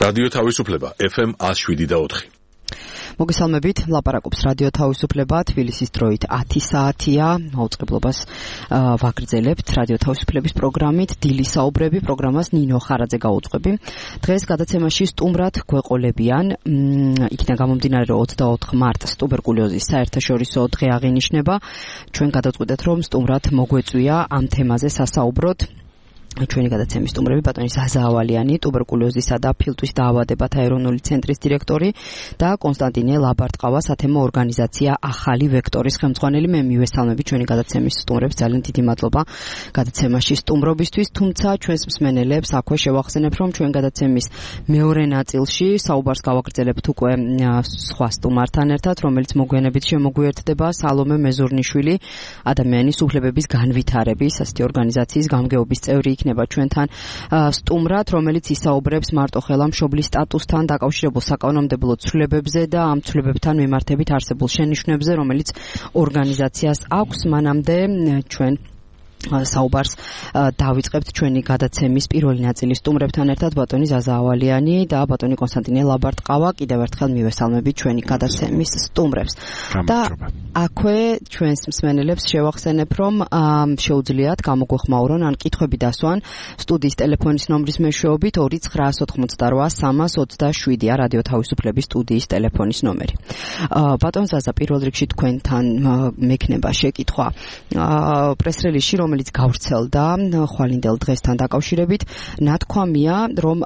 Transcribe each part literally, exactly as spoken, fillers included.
რადიო თავისუფლება ეფ ემ one oh seven და four. მოგესალმებით, ლაპარაკობს რადიო თავისუფლება, თბილისის დროით ათი საათია, მაუწყებლობას ვაგრძელებთ რადიო თავისუფლების პროგრამით, დილის საუბრები პროგრამას ნინო ხარაძე გაუძღვები. დღეს გადაცემაში სტუმრად გვეყოლებიან, იქიდან გამომდინარე რომ ოცდაოთხ მარტს ტუბერკულოზის საერთაშორისო დღე აღინიშნება. ჩვენ გადავწყვიტეთ რომ სტუმრად მოგვეწვია ამ თემაზე სასაუბროდ ჩვენი გადაცემის სტუმრები ბატონი ზაზა ავალიანი, ტუბერკულოზისა და ფილტვის დაავადებათა ეროვნული ცენტრის დირექტორი და კონსტანტინე ლაბარტყავა, სათემო ორგანიზაცია ახალი ვექტორის ხელმძღვანელი. მე მივესალმები ჩვენი გადაცემის სტუმრებს, ძალიან დიდი მადლობა გადაცემაში სტუმრობისთვის, თუმცა ჩვენს მსმენელებს აქვე შევახსენებ, რომ ჩვენ გადაცემის მეორე ნაწილში საუბარს გავაგრძელებთ უკვე სხვა სტუმართან ერთად, რომელიც მოგვიანებით შემოგვიერთდება, სალომე მეზურნიშვილი, ადამიანის უფლებების განვითარების ასეთი ორგანიზაციის გამგეობის წევრი იქნება ჩვენთან სტუმრად, რომელიც ისაუბრებს მარტოხელა მშობლის სტატუსთან დაკავშირებულ საკანონმდებლო ცვლილებებზე და ამ ცვლილებებთან მიმართებით არსებულ შენიშვნებზე, რომელიც ორგანიზაციას აქვს. მანამდე ჩვენ საუბარს დავიწყებთ ჩვენი გადაცემის პირველი ნაწილის სტუმრებთან ერთად, ბატონი ზაზა ავალიანი და ბატონი კონსტანტინე ლაბარტყავა. კიდევ ერთხელ მივესალმებით ჩვენი გადაცემის სტუმრებს. და აქვე ჩვენს მსმენელებს შევახსენებ, რომ შეუძლიათ გამოგვეხმაურონ ან კითხვები დასვან სტუდიის ტელეფონის ნომრის მეშვეობით ორი ცხრაას ოთხმოცდარვა სამას ოცდაშვიდია რადიო თავისუფლების სტუდიის ტელეფონის ნომერი. ბატონ ზაზა, პირველ რიგში თქვენთან მექნება შეკითხვა პრეს-რელიზში, რომელიც გავრცელდა ხვალინდელ დღესთან დაკავშირებით, ნათქვამია, რომ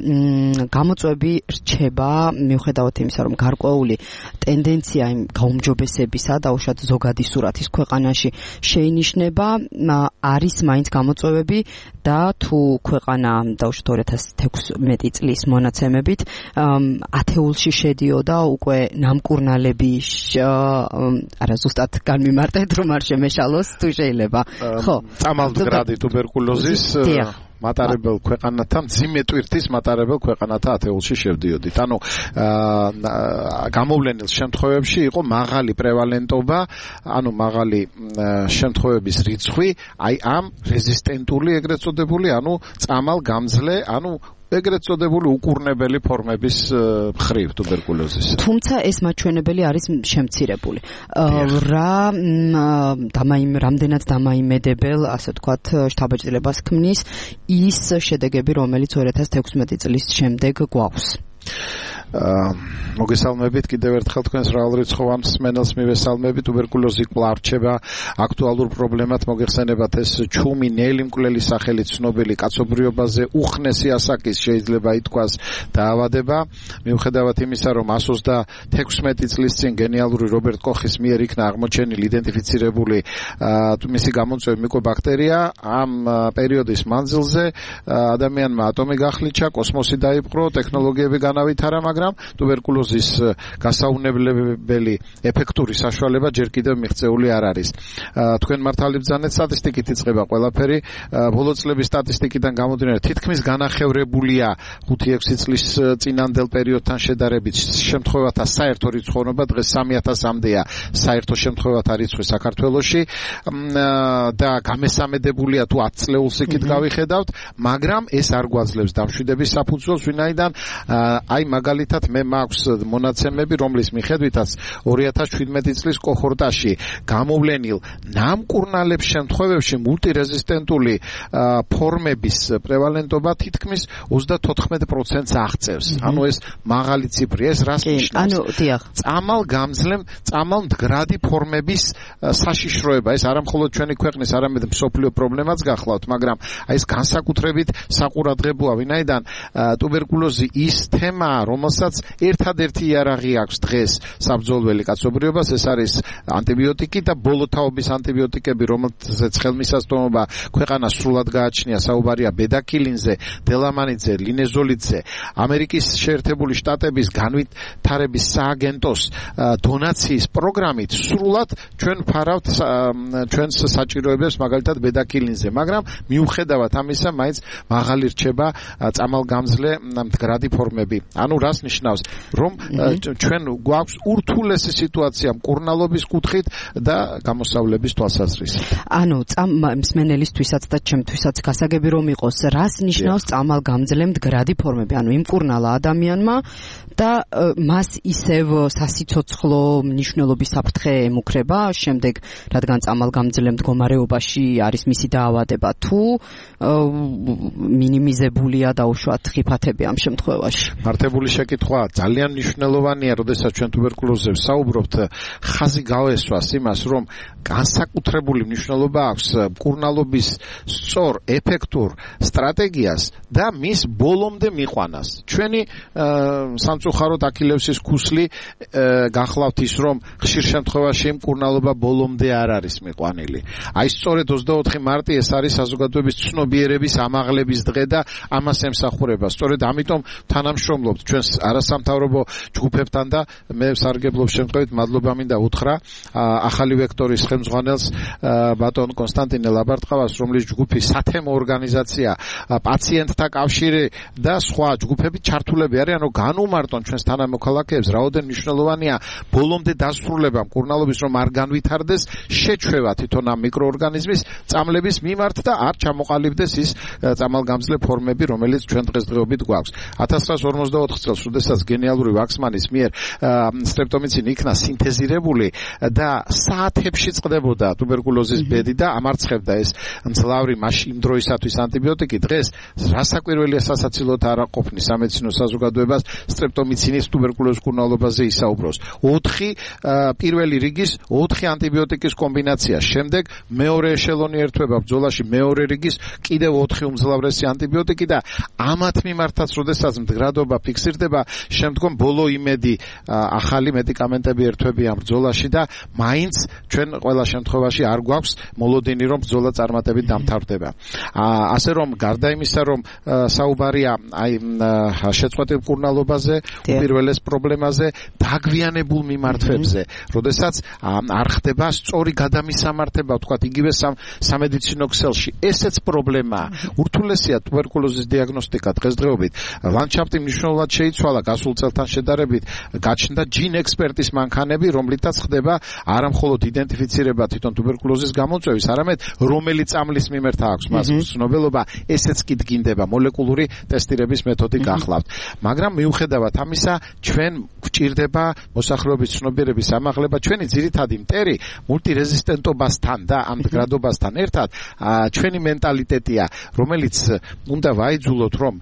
გამოწვევები რჩება მიუხედავად იმისა, რომ გარკვეული ტენდენცია იმ გაუმჯობესებისა და უშუალოდ ზოგადი სურათის ქვეყანაში შეინიშნება, არის მაინც გამოწვევები და თუ ქვეყანა დაუშვათ ორი ათას თექვსმეტი წლის მონაცემებით ათეულში შედიოდა უკვე ნამკურნალები, არა ზუსტად განმიმარტეთ რომ არ შემეშალოს თუ შეიძლება. ხო, წამალმდგრადი ტუბერკულოზის მატარებელ ქვეყანათა, მძიმე ტვირთის მატარებელ ქვეყანათა ათეულში შევდიოდით. ანუ გამოვლენილ შემთხვევებში იყო მაღალი პრევალენტობა, ანუ მაღალი შემთხვევების რიცხვი, აი ამ რეზისტენტული ეგრეთ წოდებული, ანუ წამალგამძლე, ანუ ეგრეთ წოდებული უკურნებელი ფორმების მხრივ ტუბერკულოზის. თუმცა ეს მაჩვენებელი არის შემცირებული. რა დამაიმ რამდენად დამაიმედებელ, ასე ვთქვათ, შთაბეჭდილებას ქმნის ის შედეგები, რომელიც ორი ათას თექვსმეტი წლის შემდეგ გვაქვს. მოგესალმებით კიდევ ერთხელ თქვენს მრავალრიცხოვან მსმენელს მივესალმები. ტუბერკულოზი კვლავ რჩება აქტუალურ პრობლემად. მოგეხსენებათ ეს ჩუმი ნელი მკვლელი სახელით ცნობილი კაცობრიობაზე უხნესი ასაკის შეიძლება ითქვას დაავადება. მიუხედავად იმისა, რომ εκατს ოცდათექვსმეტი წლის წინ გენიალური რობერტ კოხის მიერ იქნა აღმოჩენილი, იდენტიფიცირებული მისი გამოწვევი მიკობაქტერია, ამ პერიოდის მანძილზე ადამიანმა ატომი გახლიჩა, კოსმოსი დაიპყრო, ტექნოლოგიები განავითარა, მაგრამ ტუბერკულოზის გასაუნებლებელი ეფექტური საშუალება ჯერ კიდევ მიღწეული არ არის. თქვენ მართალი ბრძანეთ, სტატისტიკით იწყება ყველაფერი. ბოლო წლების სტატისტიკიდან გამომდინარე, თითქმის განახევრებულია ხუთი ექვსი წლის წინანდელ პერიოდთან შედარებით შემთხვევათა საერთო რიცხოვნობა. დღეს სამი ათასამდეა საერთო შემთხვევათა რიცხვი საქართველოში და გამესამედებულია თუ ათ წლეულს იქით გავიხედავთ, მაგრამ ეს არ გვაძლევს დამშვიდების საფუძველს, ვინაიდან აი მაგალითად მე მაქვს მონაცემები, რომლის მიხედვითაც ორი ათას შვიდმეტი წლის კოჰორტაში გამოვლენილ ნამკურნალებს შემთხვევებში მულტირეზისტენტული ფორმების პრევალენტობა თითქმის ოცდათოთხმეტ პროცენტს აღწევს. ანუ ეს მაღალი ციფრი, ეს რას ნიშნავს? ანუ დიახ, წამალგამძლე, წამალმდგრადი ფორმების საშიშროება. ეს არა მხოლოდ ჩვენი ქვეყნის, არამედ მსოფლიო პრობლემაც გახლავთ, მაგრამ აი ეს განსაკუთრებით საყურადღებოა, ვინაიდან ტუბერკულოზი ის თემაა, რომელსაც ერთადერთი იარაღი აქვს დღეს საბრძოლველი კაცობრიობას, ეს არის ანტიბიოტიკი და ბოლოთაობის ანტიბიოტიკები, რომელზეც ხელმისაწვდომობა ქვეყანას სრულად გააჩნია. საუბარია ბედაკილინზე, დელამანიძე, ლინეზოლიდზე. ამერიკის შეერთებული შტატების განვითარების სააგენტოს დონაციის პროგრამით სრულად ჩვენ ფარავთ ჩვენს საჭიროებებს, მაგალითად ბედაკილინზე, მაგრამ მიუხედავად ამისა, მაინც მაღალი რჩება წამალგამძლე მდგრადი ფორმები. ანუ რას ნიშნავს, რომ ჩვენ გვაქვს ურთულესი სიტუაცია მკურნალობის კუთხით და გამოსავლების თვალსაზრისით. ანუ მსმენელისთვისაც და ჩემთვისაც გასაგები რომ იყოს, რას ნიშნავს წამალგამძლე მდგრადი ფორმები? ანუ იმკურნალა ადამიანმა და მას ისევ სასიცოცხლო მნიშვნელობის საფრთხე ემუქრება შემდეგ, რადგან წამალგამძლე მდგომარეობაში არის მისი დაავადება, თუ მინიმიზებულია დაუშვათ ხიფათები ამ შემთხვევაში? მართებული შეკითხვა, ძალიან მნიშვნელოვანია, როდესაც ჩვენ ტუბერკულოზზე ვსაუბრობთ, ხაზი გავესვას იმას, რომ განსაკუთრებული მნიშვნელობა აქვს მკურნალობის სწორ, ეფექტურ სტრატეგიას და მის ბოლომდე მიყვანას. ჩვენი სამწუხაროდ აქილევსის ქუსლი გახლავთ ის, რომ ხშირ შემთხვევაში მკურნალობა ბოლომდე არ არის მიყვანილი. აი სწორედ ოცდაოთხი მარტი ეს არის საზოგადოების ცნობიერების ამაღლების დღე და ამას ემსახურება. სწორედ ამიტომ თანამშრომლობთ ჩვენ არასამთავრობო ჯგუფებთან და მე სარგებლობ შემთხვევით მადლობა მინდა უთხრა ახალი ვექტორის ხელმძღვანელს ბატონ კონსტანტინე ლაბარტყავას, რომლის ჯგუფი სათემო ორგანიზაცია, პაციენტთა კავშირი და სხვა ჯგუფები ჩართულები არიან, რომ განუმარტონ ჩვენს თანამოქალაქეებს, რაოდენ მნიშვნელოვანია ბოლომდე დასრულება მკურნალობის, რომ არ განვითარდეს შეჩვევა თვითონ ამ მიკროორგანიზმის წამლების მიმართ და არ ჩამოყალიბდეს ის წამალგამძლე ფორმები, რომელიც ჩვენ დღესდღეობით გვაქვს. ათას ცხრაასი ორმოცდაოთხ წელს, როდესაც გენიალური ვაქსმანის მიერ სტრეპტომიცინი იქნა სინთეზირებული და საათებში წყდებოდა ტუბერკულოზის ბედი და ამარცხებდა ეს მძლავრი მაშინ იმ დროისათვის ანტიბიოტიკი, დღეს რასაკვირველია სასაცილოდ არ აყოფნის სამედიცინო საზოგადოებას სტრეპტომიცინის ტუბერკულოზის მკურნალობაზე ისაუბროს. ოთხი პირველი რიგის ოთხი ანტიბიოტიკის კომბინაცია, შემდეგ მეორე ეშელონი ერთვება ბრძოლაში მეორე რიგის კიდევ ოთხი უმძლავრესი ანტიბიოტიკი და ამათ მიმართაც, როდესაც მდგრადობა ფიქსირდება, შემდგომ ბოლო იმედი ახალი მედიკამენტები ერთვებიან ბრძოლაში და მაინც ჩვენ ყველა შემთხვევაში არ გვაქვს მოლოდინი, რომ ბრძოლა წარმატებით დამთავრდება. ასე რომ გარდა იმისა, რომ საუბარია აი შეწყვეტილ მკურნალობაზე, უპირველეს პრობლემაზე, დაგვიანებულ მიმართვებზე, როდესაც არ ხდება სწორი გადამისამართება, ვთქვათ, იგივე სამედიცინო ქსელში. ესეც პრობლემაა. ურთულესია ტუბერკულოზის დიაგნოსტიკა დღესდღეობით. ლანდშაფტი მნიშვნელოვნად შეიცვალა გასულ წელთან შედარებით, გაჩნდა ჯინ ექსპერტის მანქანები, რომლითაც ხდება არა მხოლოდ იდენტიფიცირება თვითონ ტუბერკულოზის გამოწვევის, არამედ რომელი წამლის მიმართ აქვს მას ცნობილობა, ესეც კი დგინდება, მოლეკულური ტესტირების მეთოდი გახლავთ. მაგრამ მიუხედავად ამისა, ჩვენ გვჭირდება მოსახლეობის ცნობიერების ამაღლება, ჩვენი ძირითადი მტერი მულტირეზისტენტობასთან და ამ მდგრადობასთან ერთად ჩვენი მენტალიტეტია, რომელიც უნდა ვაიძულოთ, რომ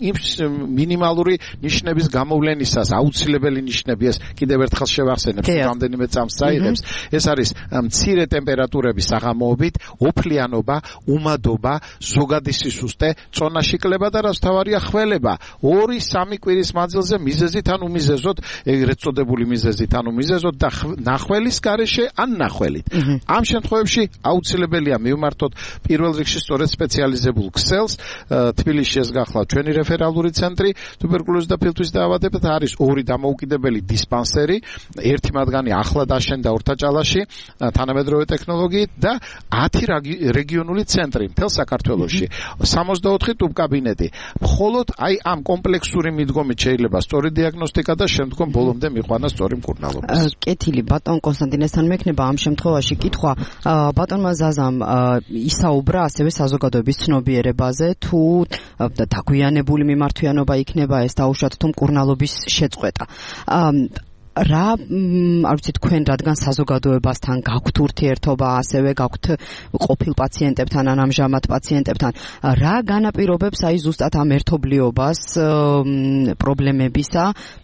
მინიმალური ნიშნების გამოვლენისას აუცილებელი ნიშნები, ეს კიდევ ერთხელ შევახსენებ, რამდენიმე წამს წაიღებს, ეს არის მცირე ტემპერატურების საღამოობით, ოფლიანობა, უმადობა, ზოგადი სისუსტე, წონაშიკლება და რაც თავარია ხველება. ორი სამი კვირის მანძილზე მიზეზით ან უმიზეზოდ, ეგრეთ წოდებული მიზეზით ან უმიზეზოდ და ნახველის გარეშე ან ნახველით. ამ შემთხვევებში აუცილებელია მივმართოთ პირველ რიგში სწორედ სპეციალიზებულ ქსელს. თბილისში ეს გახლავთ ჩვენი რეფერალური ცენტრი ტუბერკულოზის და ფილტვის დაავადებათა, არის ორი დამოუკიდებელი დისპანსერი, ერთი მათგანი ახლა დაშენდა ორთაჭალაში თანამედროვე ტექნოლოგიით და ათი რეგიონული ცენტრი მთელ საქართველოში, სამოცდაოთხი ტუბკაბინეტი. მხოლოდ აი ამ კომპლექსური მიდგომით შეიძლება სწორი დიაგნოსტიკა და შემდგომ ბოლომდე მიყვანა სწორი მკურნალობა. კეთილი, ბატონ კონსტანტინესთან მექნება ამ შემთხვევაში კითხვა. ბატონმა ზაზამ ისაუბრა ასევე საზოგადოების ცნობიერებაზე, თუ დაგვიანებული მიმართვიანობა იქნება ეს დაუშვათ თუ მკურნალობის შეწყვეტა. რა არ ვიცი თქვენ, რადგან საზოგადოებასთან გაქვთ ურთიერთობა, ასევე გაქვთ ყოფილ პაციენტებთან ან ამჟამად პაციენტებთან, რა განაპირობებს აი ზუსტად ამ ერთობლიობას პრობლემებისა,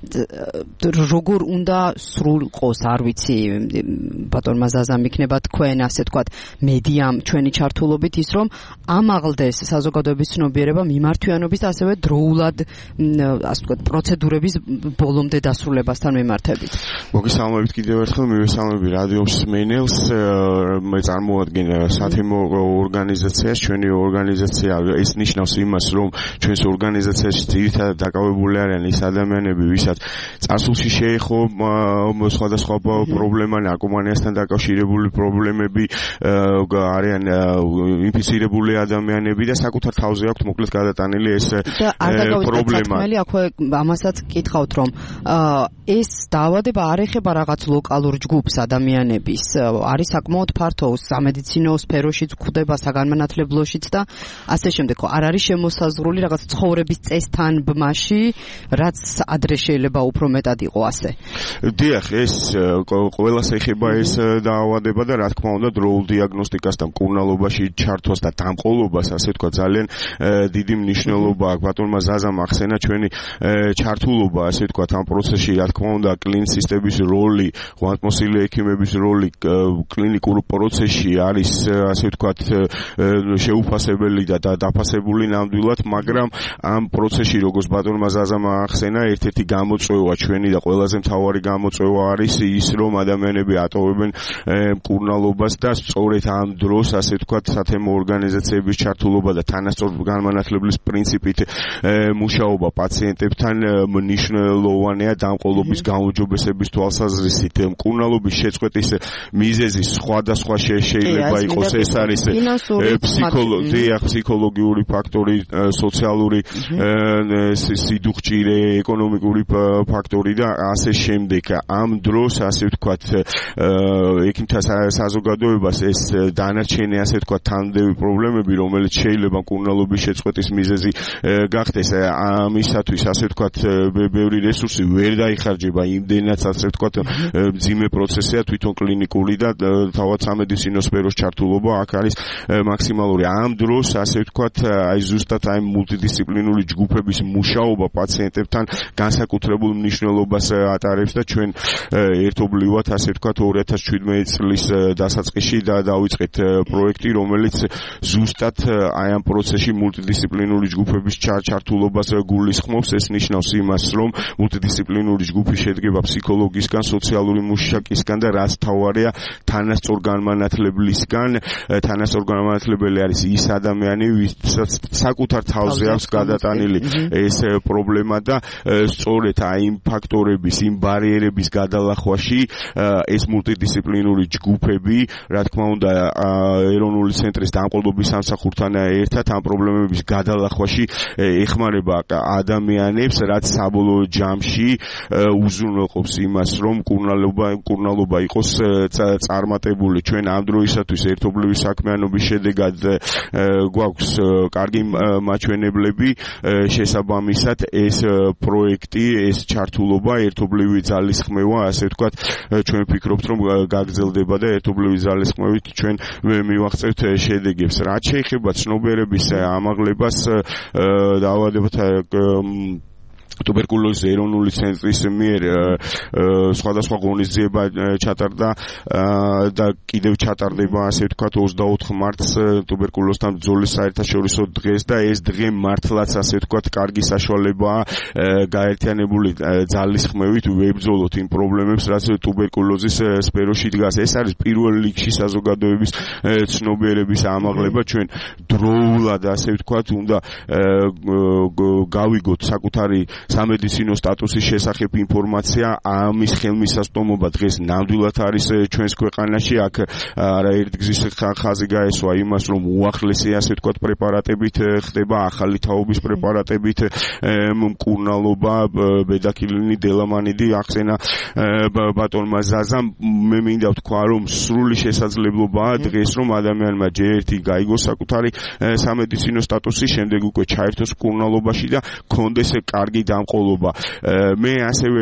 როგორ უნდა სრულყოს, არ ვიცი, ბატონმა ზაზამ იქნება თქვენ ასე თქვათ მედიამ ჩვენი ჩართულობით ის, რომ ამაღლდეს საზოგადოების ცნობიერება მიმართვიანობის და ასევე დროულად ასე თქვათ პროცედურების ბოლომდე დასრულებასთან მიმართებით. მოგესალმებით. მოგესალმებით კიდევ ერთხელ, მივესალმები რადიო მსმენელს. მე წარმოადგენ სათემო ორგანიზაციას, ჩვენი ორგანიზაცია ეს ნიშნავს იმას, რომ ჩვენს ორგანიზაციაში ძირითადად დაკავებული არიან ის ადამიანები, ვისაც წარსულში შეეხო სხვადასხვა პრობლემა, ნარკომანიასთან დაკავშირებული პრობლემები, არიან ინფიცირებული ადამიანები და საკუთარ თავზე აქვთ მოკლედ გადატანილი ეს პრობლემა. მე აქვე ამასაც გითხავთ, რომ ეს დაავადება არ ეხება რაღაც ლოკალურ ჯგუფს ადამიანების, არის საკმაოდ ფართო სამედიცინო სფეროშიც გვხვდება, საგანმანათლებლოშიც და ასე შემდეგ. არ არის შემოსაზღვრული რაღაც ცხოვრების წესთან ბმაში, რაც ადრე შეიძლება უფრო მეტად იყო ასე. დიახ, ეს ყველას ეხება ეს დაავადება და რა თქმა უნდა დროულ დიაგნოსტიკას და მკურნალობაში ჩართვას და დამყოლობას, ასე თქვა, ძალიან დიდი მნიშვნელობა აქვს. ბატონმა ზაზამ ახსენა ჩვენი ჩართულობა, ასე თქვა, ამ პროცესში, რა თქმა უნდა, კლინიცისტების როლი, ღვაწმოსილი ექიმების როლი კლინიკურ პროცესში არის, ასე ვთქვათ, შეუფასებელი და დაფასებული ნამდვილად, მაგრამ ამ პროცესში, როგორც ბატონმა ზაზამ ახსენა, ერთ-ერთი გამოწვევა ჩვენი და ყველაზე მთავარი გამოწვევა არის ის, რომ ადამიანები ატოვებენ მკურნალობას და სწორედ ამ დროს, ასე ვთქვათ, სათემო ორგანიზაციების ჩართულობა და თანასწორ განმანათლებლების პრინციპით მუშაობა პაციენტებთან მნიშვნელოვანია დამყოლობის გაუმჯობესების თვალსაზრისით. მკურნალობის შეწყვეტის მიზეზი სხვადასხვა შეიძლება იყოს, ეს არის ფსიქოლოგია, ფსიქოლოგიური ფაქტორი, სოციალური სიდუხჭირე, ეკონომიკური ფაქტორი და ასე შემდეგ. ამ დროს, ასე ვთქვათ, ექიმთა საზოგადოებას ეს დანარჩენი, ასე ვთქვათ, თანმდევი პრობლემები, რომელიც შეიძლება მკურნალობის შეწყვეტის მიზეზი გახდეს, ამისათვის, ასე ვთქვათ, ბევრი რესურსი ვერ დაიხარჯება იმდენად, ასე ვთქვათ, მძიმე პროცესია თვითონ კლინიკური და თავად სამედიცინო სფეროს ჩართულობა აქ არის მაქსიმალური. ამ დროს, ასე ვთქვათ, აი ზუსტად აი მულტიდისციპლინური ჯგუფების მუშაობა პაციენტებთან განსაკუთრებულ მნიშვნელობას ატარებს და ჩვენ ერთობლივად, ასე ვთქვათ, ორი ათას შვიდმეტი წლის დასაწყისში და დავიწყეთ პროექტი, რომელიც ზუსტად აი ამ პროცესში მულტიდისციპლინური ჯგუფების ჩართულობას გულისხმობს. ეს ნიშნავს იმას, რომ მულტიდისციპლინური ჯგუფი შედგება ფსიქოლოგისგან, სოციალური მუშაკისგან და რაც თავარია თანასწორ განმანათლებლისგან. თანასწორ განმანათლებელი არის ის ადამიანი, ვისაც საკუთარ თავზე აქვს გადატანილი ეს პრობლემა და სწორედ აი იმ ფაქტორების, იმ ბარიერების გადალახვაში ეს მულტიდისციპლინური ჯგუფები, რა თქმა უნდა, ეროვნული ცენტრის დამყოლობის სამსახურთან ერთად ამ პრობლემების გადალახვაში ეხმარება ადამიანებს, რაც საბოლოო ჯამში უზრუნველყოფს იმას, რომ მკურნალობა მკურნალობა იყოს წარმატებული. ჩვენ ამ დროისათვის ერთობლივი საქმიანობის შედეგად გვაქვს კარგი მაჩვენებლები, შესაბამისად ეს პროექტი, ეს ჩართულობა, ერთობლივი ძალისხმევა, ასე ვთქვათ, ჩვენ ვფიქრობთ, რომ გაგრძელდება და ერთობლივი ძალისხმევით ჩვენ მივაღწევთ შედეგებს. რაც შეეხება ცნობიერების ამაღლებას დაავადებათა ტუბერკულოზის ეროვნული ცენტრის მიერ სხვადასხვა ღონისძიება ჩატარდა და კიდევ ჩატარდება, ასე ვთქვათ, ოცდაოთხ მარტს ტუბერკულოზთან ბრძოლის საერთაშორისო დღეს და ეს დღე მართლაც, ასე ვთქვათ, კარგი საშუალებაა გაერთიანებული ძალისხმევით ვებრძოლოთ იმ პრობლემებს, რაც ტუბერკულოზის სფეროში დგას. ეს არის პირველ რიგში საზოგადოების ცნობიერების ამაღლება. ჩვენ დროულად, ასე ვთქვათ, უნდა გავიგოთ საკუთარი სამედიცინო სტატუსის შესახებ ინფორმაცია, ამის ხელმისაწვდომობა დღეს ნამდვილად არის ჩვენს ქვეყანაში. აქ არაერთგზის ხაზი გაესვა იმას, რომ უახლესი, ასე ვთქვათ, პრეპარატებით ხდება, ახალი თაობის პრეპარატებით მკურნალობა, ბედაქილინი, დელამანიდი, ახსენა ბატონმა ზაზამ. მე მინდა ვთქვა, რომ სრული შესაძლებლობაა დღეს, რომ ადამიანმა ჯერ ერთი გაიგოს საკუთარი სამედიცინო სტატუსი, შემდეგ უკვე ჩაერთოს მკურნალობაში და კონდეს კარგი დამყოლობა. მე ასევე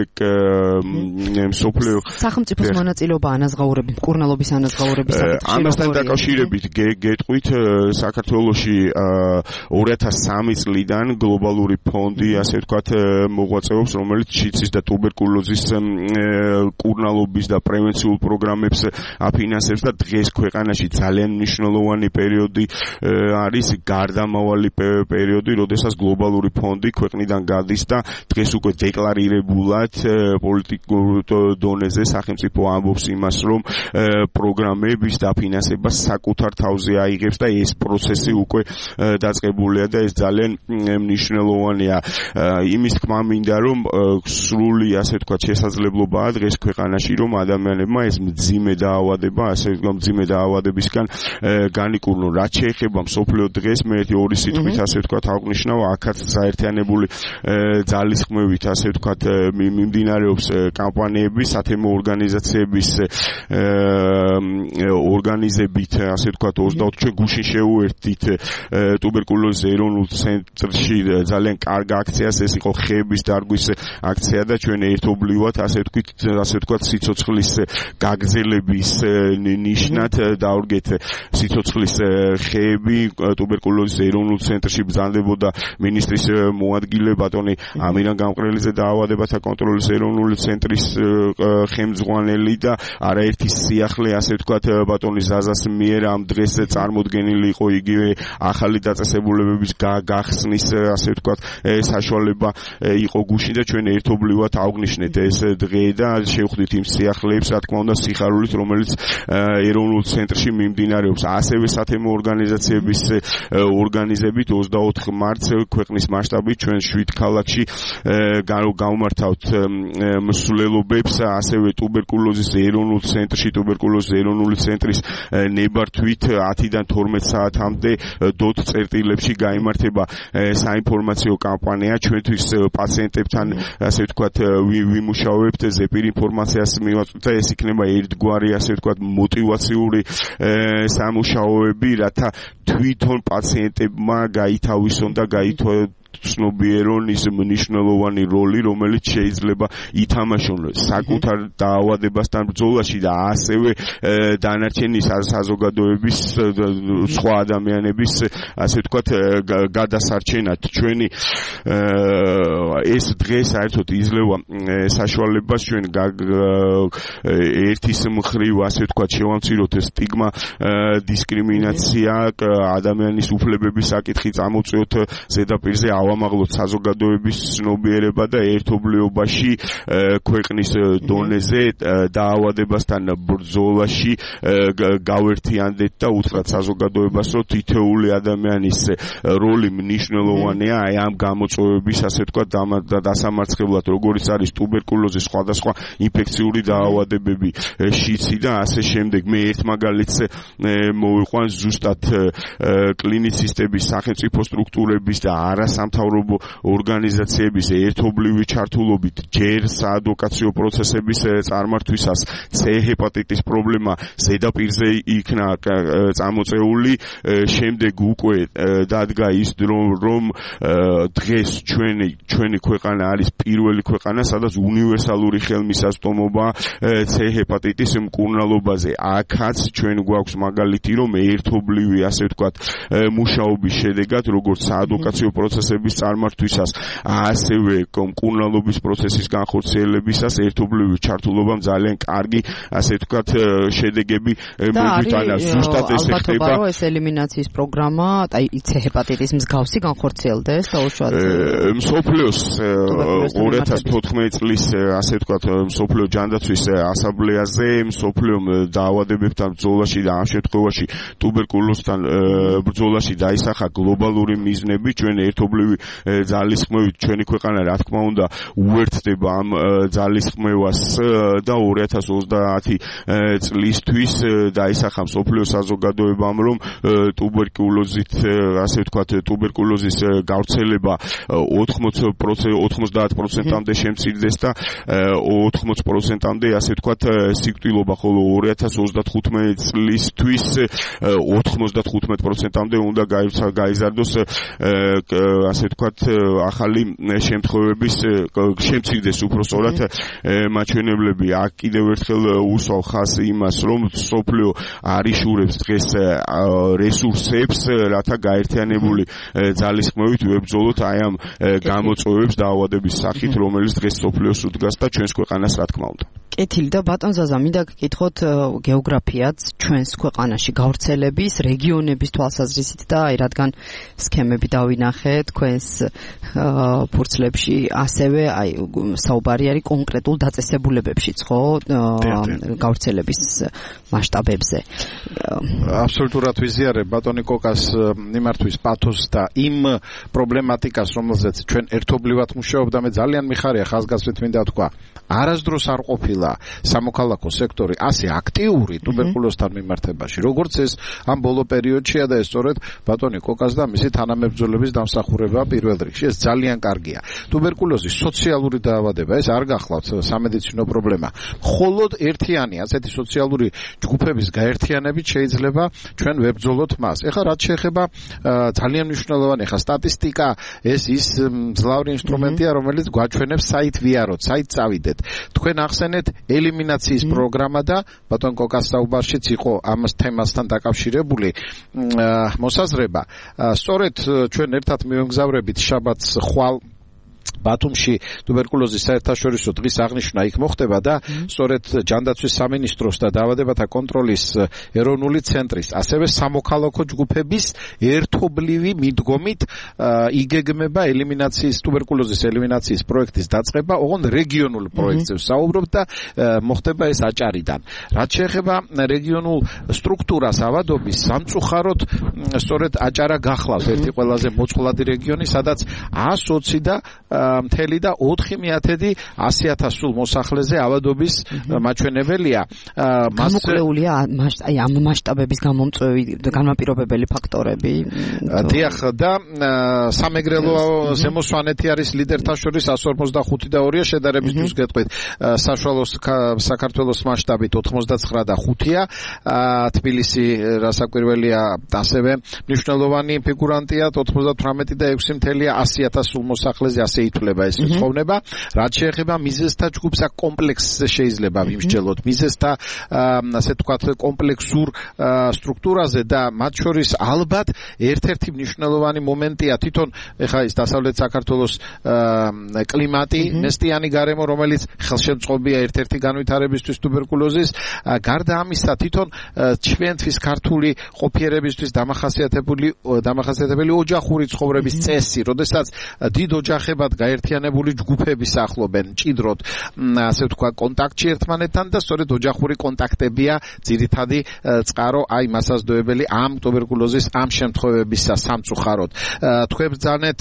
მსოფლიო სახელმწიფოს მონაწილეობა ანაზღაურების, მკურნალობის ანაზღაურების საკითხში. ამასთან დაკავშირებით გეტყვით, საქართველოში ორი ათას სამი წლიდან გლობალური ფონდი, ასე ვთქვათ, მოღვაწეობს, რომელიც შიცის და ტუბერკულოზის მკურნალობის და პრევენციულ პროგრამებს აფინანსებს და დღეს ქვეყანაში ძალიან მნიშვნელოვანი პერიოდი არის, გარდამავალი პერიოდი, როდესაც გლობალური ფონდი ქვეყნიდან გადის და და დღეს უკვე დეკლარირებულად პოლიტიკურ დონეზე სახელმწიფო ამბობს იმას, რომ პროგრამების დაფინანსება საკუთარ თავზე აიღებს და ეს პროცესი უკვე დაწყებულია და ეს ძალიან მნიშვნელოვანია. იმის თქმა მინდა, რომ სრული ასე ვთქვათ შესაძლებლობაა დღეს ქვეყანაში, რომ ადამიანებმა ეს მძიმე დაავადება, ასე ვთქვათ მძიმე დაავადებისგან განიკურნონ. რაც შეეხება მსოფლიო დღეს, მე ერთი ორი სიტყვით ასე ვთქვათ აღნიშნავ, აქაც საერთიანებული ძალისხმევით ასე ვთქვათ მიმდინარეობს კამპანიები, სათემო ორგანიზაციების ორგანიზებით ასე ვთქვათ ოცდაოთხ ჩვენ გუშინ შევუერთდით ტუბერკულოზის ეროვნულ ცენტრში ძალიან კარგი აქციას, ეს იყო ხეების დარგვის აქცია და ჩვენ ერთობლივად ასე ვთქვით ასე ვთქვათ სიცოცხლის გაგრძელების ნიშნად დავრგეთ სიცოცხლის ხეები ტუბერკულოზის ეროვნულ ცენტრში ბრძანდებოდა მინისტრის მოადგილე ბატონი ამირან გამყრელიძე დაავადებათა კონტროლის ეროვნული ცენტრის ხელმძღვანელი და არაერთი სიახლე ასე ვთქვათ ბატონი ზაზას მიერ ამ დღეს წარმოდგენილი იყო იგივე ახალი დაწესებულებების გახსნის ასე ვთქვათ საშუალება იყო გუშინ და ჩვენ ერთობლივად აღვნიშნეთ ეს დღე და შევხვდით იმ სიახლეებს რა თქმა უნდა სიხარულით რომელიც ეროვნულ ცენტრში მიმდინარეობს. ასევე სათემო ორგანიზაციების ორგანიზებით ოცდაოთხ მარტს ქვეყნის მასშტაბით ჩვენ შვიდ ქალაქში გავმართავთ მსვლელობებს, ასევე ტუბერკულოზის ეროვნულ ცენტრში ტუბერკულოზის ეროვნული ცენტრის ნებართვით ათიდან თორმეტ საათამდე დოთ წერტილებში გაიმართება საინფორმაციო კამპანია ჩვენთვის პაციენტებთან ასე ვთქვათ ვიმუშავებთ ზეპირ ინფორმაციას მივაწვდით და ეს იქნება ერთგვარი ასე ვთქვათ мотиваციური სამუშაოები, რათა თვითონ პაციენტებმა გაითავისონ და გაითვალისწინონ ცნობიერონ ის მნიშვნელოვანი როლი, რომელიც შეიძლება ითამაშონ საკუთარ დაავადებასთან ბრძოლაში და ასევე დანარჩენი საზოგადოების სხვა ადამიანების ასე ვთქვათ გადასარჩენად. ჩვენი ეს დღე საერთოდ იძლევა საშუალებას ჩვენ ერთის მხრივ ასე ვთქვათ შევამციროთ სტიგმა, დისკრიმინაცია, ადამიანის უფლებების საკითხი წამოწიოთ ზედაპირზე ავამაღლოთ საზოგადოების ცნობიერება და ერთობლიობაში ქვეყნის დონეზე დაავადებასთან ბრძოლაში გავერთიანდეთ და უთხრათ საზოგადოებას, რომ თითოეული ადამიანის როლი მნიშვნელოვანია აი ამ გამოწვევების ასე ვთქვათ დასამარცხებლად, როგორიც არის ტუბერკულოზი, სხვადასხვა ინფექციური დაავადებები, შიცი და ასე შემდეგ. მე ერთ მაგალითს მოვიყვან ზუსტად კლინიცისტების, სახელმწიფო სტრუქტურების და არასამთავრობო ორგანიზაციების ერთობლივი ჩართულობით ჯერ საადვოკაციო პროცესების წარმართვისას C ჰეპატიტის პრობლემა ზედაპირზე იქნა წამოწეული, შემდეგ უკვე დადგა ის დრო, რომ დღეს ჩვენი ჩვენი ქვეყანა არის პირველი ქვეყანა, სადაც უნივერსალური ხელმისაწვდომობა C ჰეპატიტის მკურნალობაზე. აქაც ჩვენ გვაქვს მაგალითი, რომ ერთობლივი ასე ვთქვათ მუშაობის შედეგად, როგორც საადვოკაციო პროცესების წარმართვისას, ასევე მკურნალობის პროცესის განხორციელებისას ერთობლივი ჩართულობამ ძალიან კარგი ასე ვთქვათ შედეგები მოგვიტანა. ზუსტად ეს ხდება. ალბათობა, რომ ეს ელიმინაციის პროგრამა, აი C ჰეპატიტის მსგავსი განხორციელდეს და უშუალოდ მსოფლიოს ორი ათას თოთხმეტი წლის ასე ვთქვათ მსოფლიო ჯანდაცვის ასამბლეაზე მსოფლიო დაავადებებთან ბრძოლაში და ამ შემთხვევაში ტუბერკულოზთან ბრძოლაში დაისახა გლობალური მიზნები. ჩვენ ერთობლივი ძალისხმევით ჩვენი ქვეყანა რა თქმა უნდა უერთდება ამ ძალისხმევას და ორი ათას ოცდაათი წლისთვის დაისახა მსოფლიო საზოგადოებამ, რომ ტუბერკულოზით ასე ვთქვათ ტუბერკულოზის გავრცელება ოცდაათ პროცენტამდე შემცირდეს და ოთხმოცი პროცენტამდე ასე ვთქვათ სიკვდილობა, ხოლო ორი ათას ოცდახუთმეტი წლისთვის ოთხმოცდახუთმეტი პროცენტამდე უნდა გაიზარდოს ასე ვთქვათ ახალი შემთხვევების შემცირდეს უბრალოდ მაჩვენებლები. აქ კიდევ ერთხელ უსვავ ხაზს იმას, რომ სოფლიო არიშურებს დღეს რესურსებს, რათა გაერთიანებული ძალისხმევით ვებრძოლოთ აი ამ გამოწვევებს დაავადების სახით, რომელიც დღეს სოფლიოს უდგას და ჩვენს ქვეყანას რა თქმა უნდა. კეთილი და ბატონ ზაზა, მინდა გკითხოთ გეოგრაფიაც ჩვენს ქვეყანაში გავრცელების, რეგიონების თვალსაზრისით და აი რადგან სქემები დავინახე თქვენს ფურცლებში, ასევე აი საუბარი არის კონკრეტულ დაწესებულებებშიც, ხო? გავრცელების მასშტაბებზე. აბსოლუტურად ვიზიარებ ბატონი კოკას მიმართვის პათოსს და იმ პრობლემატიკას, რომელზეც ჩვენ ერთობლივად მუშაობდა, მე ძალიან მიხარია ხაზგასმით მინდა თქვა. არასდროს არ ყოფილა სამოქალაქო სექტორი ასე აქტიური ტუბერკულოზთან მიმართებაში, როგორც ეს ამ ბოლო პერიოდშია და ეს სწორედ ბატონი კოკას და მისი თანამებრძოლების დამსახურება პირველ რიგში. ეს ძალიან კარგია. ტუბერკულოზის სოციალური დაავადება, ეს არ გახლავთ სამედიცინო პრობლემა. მხოლოდ ერთიანი ასეთი სოციალური ჯგუფების გაერთიანებით შეიძლება ჩვენ ვებრძოლოთ მას. ეხლა რაც შეეხება ძალიან მნიშვნელოვანი ხა სტატისტიკა, ეს ის მძლავრი ინსტრუმენტია, რომელიც გვაჩვენებს საით ვიაროთ, საით წავიდეთ. თქვენ ახსენეთ ელიმინაციის პროგრამა და ბატონ კოკას საუბარშიც იყო ამ თემასთან დაკავშირებული მოსაზრება. სწორედ ჩვენ ერთად მივემგზავრებით შაბათს ხვალ ბათუმში ტუბერკულოზის საერთაშორისო დღის აღნიშვნა იქ მოხდება და სწორედ ჯანდაცვის სამინისტროს და დაავადებათა კონტროლის ეროვნული ცენტრის, ასევე სამოქალაქო ჯგუფების ერთობლივი მიდგომით იგეგმება ელიმინაციის ტუბერკულოზის ელიმინაციის პროექტის დაწყება, ოღონდ რეგიონულ პროექტზე ვსაუბრობ და მოხდება ეს აჭარიდან. რაც შეეხება რეგიონულ სტრუქტურას ავადობის, სამწუხაროდ სწორედ აჭარა გახლავს ერთი ყველაზე მოწყვლადი რეგიონი, სადაც ას ოცი და მთელი და ოთხი მიათედი ასი ათას სულ მოსახლეზე ავადობის მაჩვენებელია. გამოკლეულია აი ამ მასშტაბების გამომწვევი განმაპირობებელი ფაქტორები. დიახ, და სამეგრელო ზემოსვანეთი არის ლიდერთა შორის εκατს ორმოცდახუთი და ორია, შედარებისთვის გეტყვით საშუალო საქართველოს მასშტაბით ოთხმოცდაცხრა და ხუთია, თბილისი რასაკვირველია ასევე მნიშვნელოვანი ფიგურანტია, ოთხმოცდათვრამეტი და ექვსი მთელი ასი ათას სულ მოსახლეზე ასე ითვლება ეს ცხოვრება. რაც შეეხება მიზეზთა ჯგუფს, აქ კომპლექსზე შეიძლება ვიმსჯელოთ მიზეზთა ასე თქვათ კომპლექსურ სტრუქტურაზე და მათ შორის ალბათ ერთ-ერთი მნიშვნელოვანი მომენტია თვითონ ეხა ის დასავლეთ საქართველოს კლიმატი, ნესტიანი გარემო, რომელიც ხელშემწყობია ერთ-ერთი განვითარებისთვის ტუბერკულოზის. გარდა ამისა, თვითონ ჩვენთვის ქართული ყოფიერებისთვის დამახასიათებელი დამახასიათებელი ოჯახური ცხოვრების წესი, როდესაც დიდ ოჯახებად გაერთიანებული ჯგუფები სახლობენ ჭიდროდ, ასე ვთქვა, კონტაქტში ერთმანეთთან და სწორედ ოჯახური კონტაქტებია ძირითადი წყარო აი მასაზრდოებელი ამ ტუბერკულოზის ამ შემთხვევებისა სამწუხაროდ. თქვენ ბრძანეთ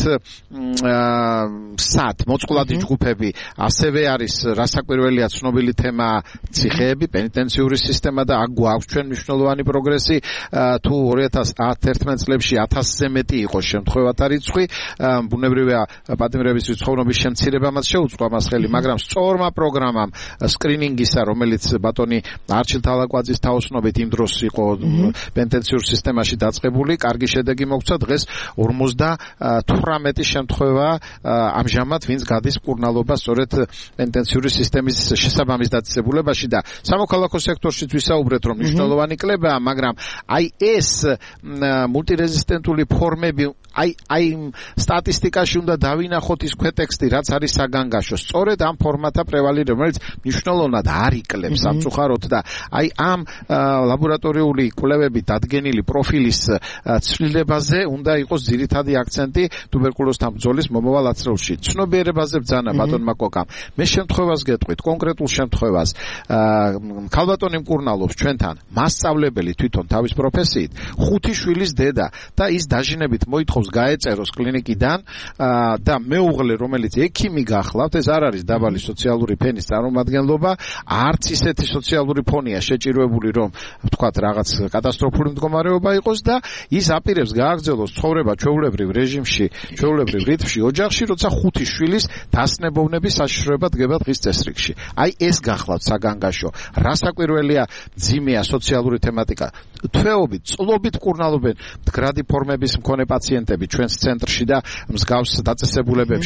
სად მოწყვლადი ჯგუფები, ასევე არის რასაკვირველია ცნობილი თემა ციხეები, პენიტენციური სისტემა და აქ გვაქვს ჩვენ მნიშვნელოვანი პროგრესი. თუ ორი ათას ათერთმეტ წლებში ათასზე მეტი იყო შემთხვევათა რიცხვი, ბუნებრივია პატიმრების რიცხოვნობის შემცირებამაც შეუწყვა მას ხელი, მაგრამ სწორმა პროგრამამ სკრინინგისა, რომელიც ბატონი არჩილ თალაკვაძის თაოსნობით იმ დროს იყო პენიტენციურ სისტემაში დაწყებული, კარგი შედეგი მოგვცა. დღეს ორმოცდათვრამეტი შემთხვევა ამჟამად ვინც გადის მკურნალობა სწორედ პენიტენციური სისტემის შესაბამის დაწესებულებაში და სამოქალაქო სექტორშიც ვისაუბრეთ, რომ მნიშვნელოვანი კლებაა, მაგრამ აი ეს მულტირეზისტენტული ფორმები, აი აი სტატისტიკაში უნდა დავინახოთ ის ქვეტექსტი, რაც არის საგანგაშო. სწორედ ამ ფორმათა პრევალირება, რომელიც მნიშვნელოვნად არ იკლებს სამწუხაროდ და აი ამ ლაბორატორიული კვლევებით დადგენილი პროფილის ცვლილებაზე უნდა იყოს ძირითადი აქცენტი ტუბერკულოზთან ბრძოლის მომავალ ათწლეულში. ცნობიერებაზე ბრძანა ბატონმა კოკამ. მე შემთხვევას გეტყვით, კონკრეტულ შემთხვევას. ქალბატონი მკურნალობს ჩვენთან, მასწავლებელი თვითონ თავის პროფესიით, ხუთი შვილის დედა და ის დაჟინებით მოითხოვს გაეწეროს კლინიკიდან და მეუღლე, რომელიც ექიმი გახლავთ, ეს არ არის დაბალი სოციალური ფენის წარმომადგენლობა, არც ისეთი სოციალური ფონია შეჭირვებული, რომ ვთქვათ რაღაც კატასტროფული მდგომარეობა იყოს და ის აპირებს გააგრძელოს ცხოვრება ჩვეულებრივ რეჟიმში, ჩვეულებრივ რიტმში, ოჯახში, როცა ხუთი შვილის დასნებოვნების საშიშროება დგება დღის წესრიგში. აი ეს გახლავთ საგანგაშო. რასაკვირველია ძიმეა სოციალური თემატიკა. თვეობით, წლობით მკურნალობენ მდგრადი ფორმების მქონე პაციენტები ჩვენს ცენტრში და მსგავს დაწესებულებებში